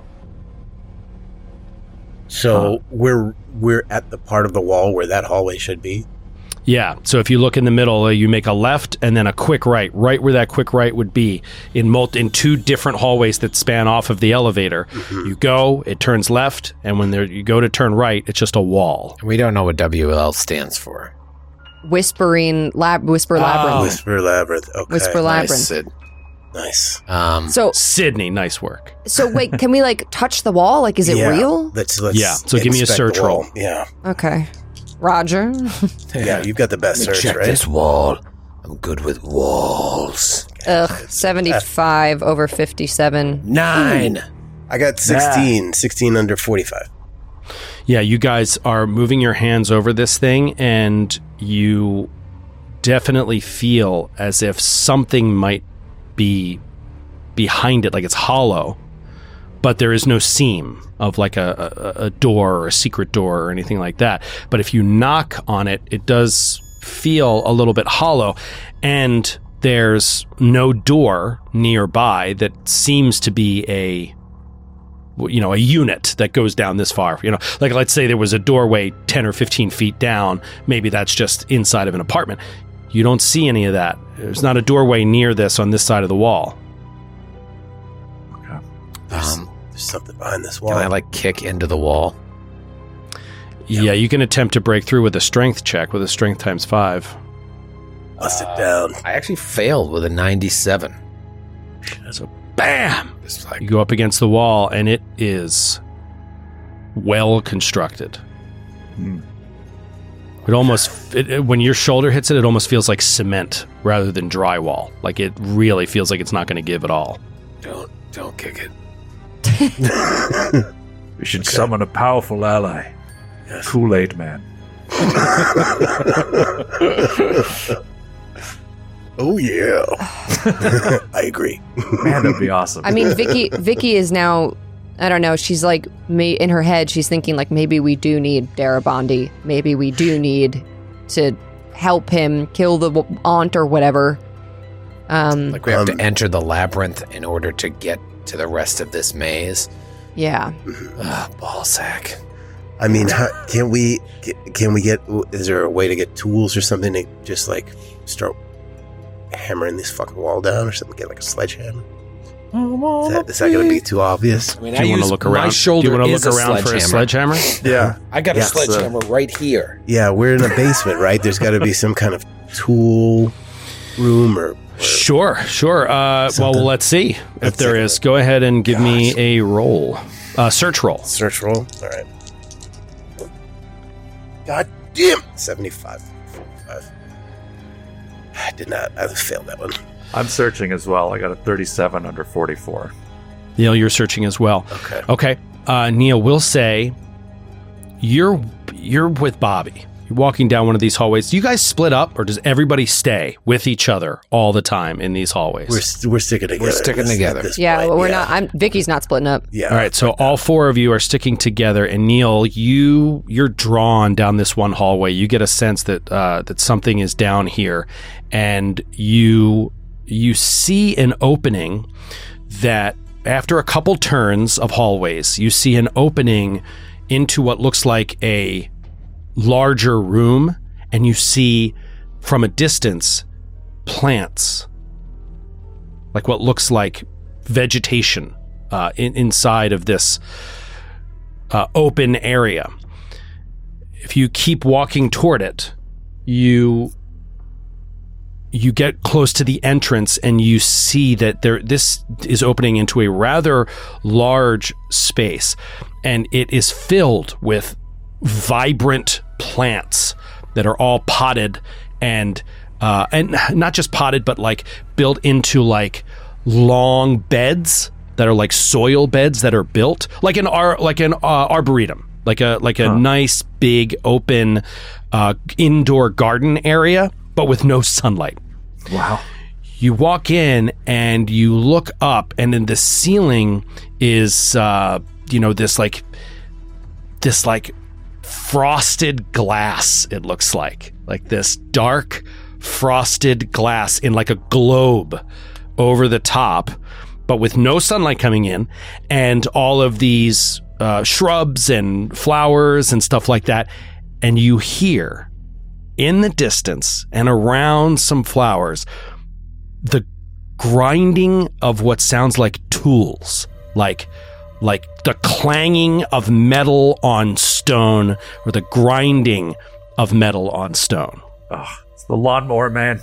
So we're at the part of the wall where that hallway should be. Yeah. So if you look in the middle, you make a left and then a quick right where that quick right would be in two different hallways that span off of the elevator. Mm-hmm. You go, it turns left, and when you go to turn right, it's just a wall. We don't know what WL stands for. Whisper Labyrinth. Whisper Labyrinth. Okay. Whisper Labyrinth. Nice, Sid. Nice. So Sydney, nice work. So wait, can we like touch the wall? Like, is it real? Let's So give me a search roll. Yeah. Okay. Roger. Yeah, you've got the best search, check right? this wall. I'm good with walls. 75 over 57. 9. I got 16. 16 under 45. Yeah, you guys are moving your hands over this thing, and you definitely feel as if something might be behind it, like it's hollow, but there is no seam of like a door or a secret door or anything like that. But if you knock on it, it does feel a little bit hollow, and there's no door nearby that seems to be a unit that goes down this far. Like let's say there was a doorway 10 or 15 feet down. Maybe that's just inside of an apartment. You don't see any of that. There's not a doorway near this on this side of the wall. Okay. There's something behind this wall. Can I like kick into the wall? Yeah, you can attempt to break through with a strength check with a strength times 5. Bust it down. I actually failed with a 97. So bam! It's like, You go up against the wall, and it is well constructed. It almost, when your shoulder hits it, it almost feels like cement rather than drywall. Like it really feels like it's not going to give at all. don't kick it. We should summon a powerful ally. Yes. Kool-Aid Man. Oh yeah. I agree. Man, that'd be awesome. I mean, Vicky is now, I don't know, she's like, in her head, she's thinking like, maybe we do need Darabandi. Maybe we do need to help him kill the aunt or whatever. Like we have to enter the labyrinth in order to get to the rest of this maze. Yeah. Ballsack. I mean, can we get, is there a way to get tools or something to just like start hammering this fucking wall down or something? Get like a sledgehammer? Is that going to be too obvious? I mean, Do you want to look around? My shoulder Do you want to is look around for a sledgehammer? yeah. I got a sledgehammer right here. Yeah, we're in a basement, right? There's got to be some kind of tool room or Sure. Well, let's see if there is. Go ahead and give me a roll. Search roll. search roll. All right. God damn. 75. 45. I failed that one. I'm searching as well. I got a 37 under 44. Neil, you're searching as well. Okay. Neil, we'll say you're with Bobby. You're walking down one of these hallways. Do you guys split up, or does everybody stay with each other all the time in these hallways? We're sticking together. We're sticking together. At this Yeah, point. but we're not, Vicky's not splitting up. Yeah. All right, so all four of you are sticking together, and Neil, you're drawn down this one hallway. You get a sense that that something is down here, and you see an opening that, after a couple turns of hallways, you see an opening into what looks like a larger room, and you see from a distance plants, like what looks like vegetation inside of this open area. If you keep walking toward it, you get close to the entrance, and you see that this is opening into a rather large space, and it is filled with vibrant plants that are all potted and not just potted, but like built into like long beds that are like soil beds that are built like an arboretum, like a nice big open indoor garden area, but with no sunlight. Wow. You walk in and you look up, and in the ceiling is this frosted glass. It looks like this dark frosted glass in like a globe over the top, but with no sunlight coming in, and all of these shrubs and flowers and stuff like that. And you hear in the distance and around some flowers, the grinding of what sounds like tools, like the clanging of metal on stone or the grinding of metal on stone. Oh, it's the lawnmower man.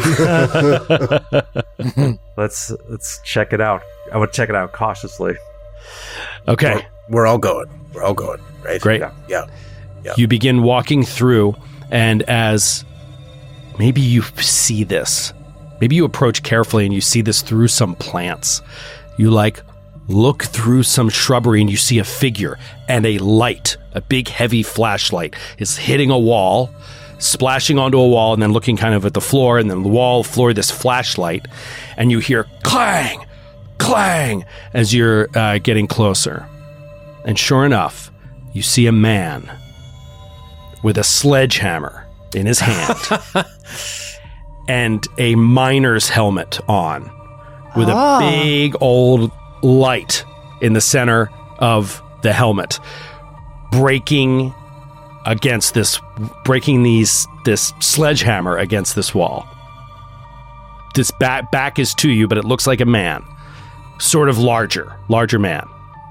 Let's check it out. I would check it out cautiously. Okay. We're all going, right? Great. Yeah. You begin walking through, and as maybe you see this, maybe you approach carefully and you see this through some plants. You look through some shrubbery and you see a figure, and a light, a big heavy flashlight is hitting a wall, splashing onto a wall, and then looking kind of at the floor, and then the wall, floor, this flashlight, and you hear clang, clang as you're getting closer. And sure enough, you see a man with a sledgehammer in his hand and a miner's helmet on with a big old light in the center of the helmet, breaking this sledgehammer against this wall. This back is to you, but it looks like a man, sort of larger man.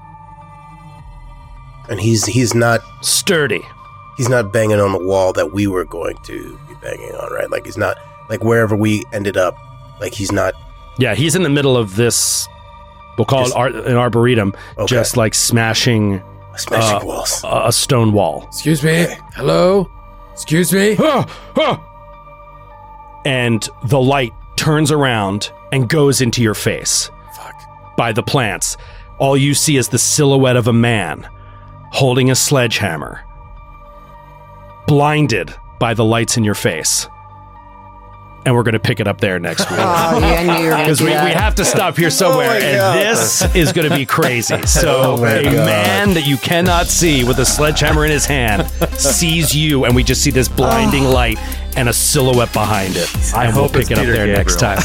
And he's not sturdy. He's not banging on the wall that we were going to be banging on, right? Like he's not like wherever we ended up. Like he's not. Yeah, he's in the middle of this. We'll call it an arboretum, okay. Just like smashing walls, a stone wall. Excuse me. Okay. Hello. Excuse me. And the light turns around and goes into your face. Fuck. By the plants, all you see is the silhouette of a man holding a sledgehammer, blinded by the lights in your face. And we're going to pick it up there next week. Oh, yeah, I knew you were going to Because we have to stop here somewhere, and this is going to be crazy. So man that you cannot see with a sledgehammer in his hand sees you, and we just see this blinding light and a silhouette behind it. And we'll pick it up there next time.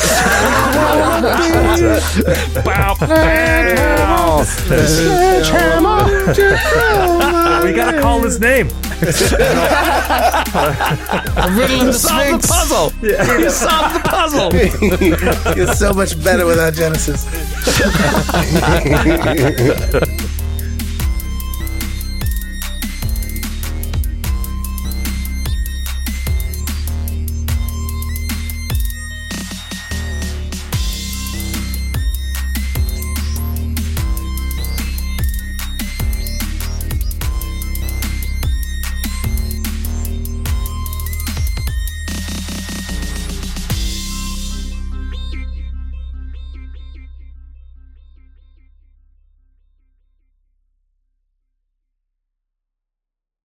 Bow, bow. We got to call his name. Riddle of the Sphinx. Solve the puzzle. Yeah. You solved the puzzle. It's so much better without Genesis.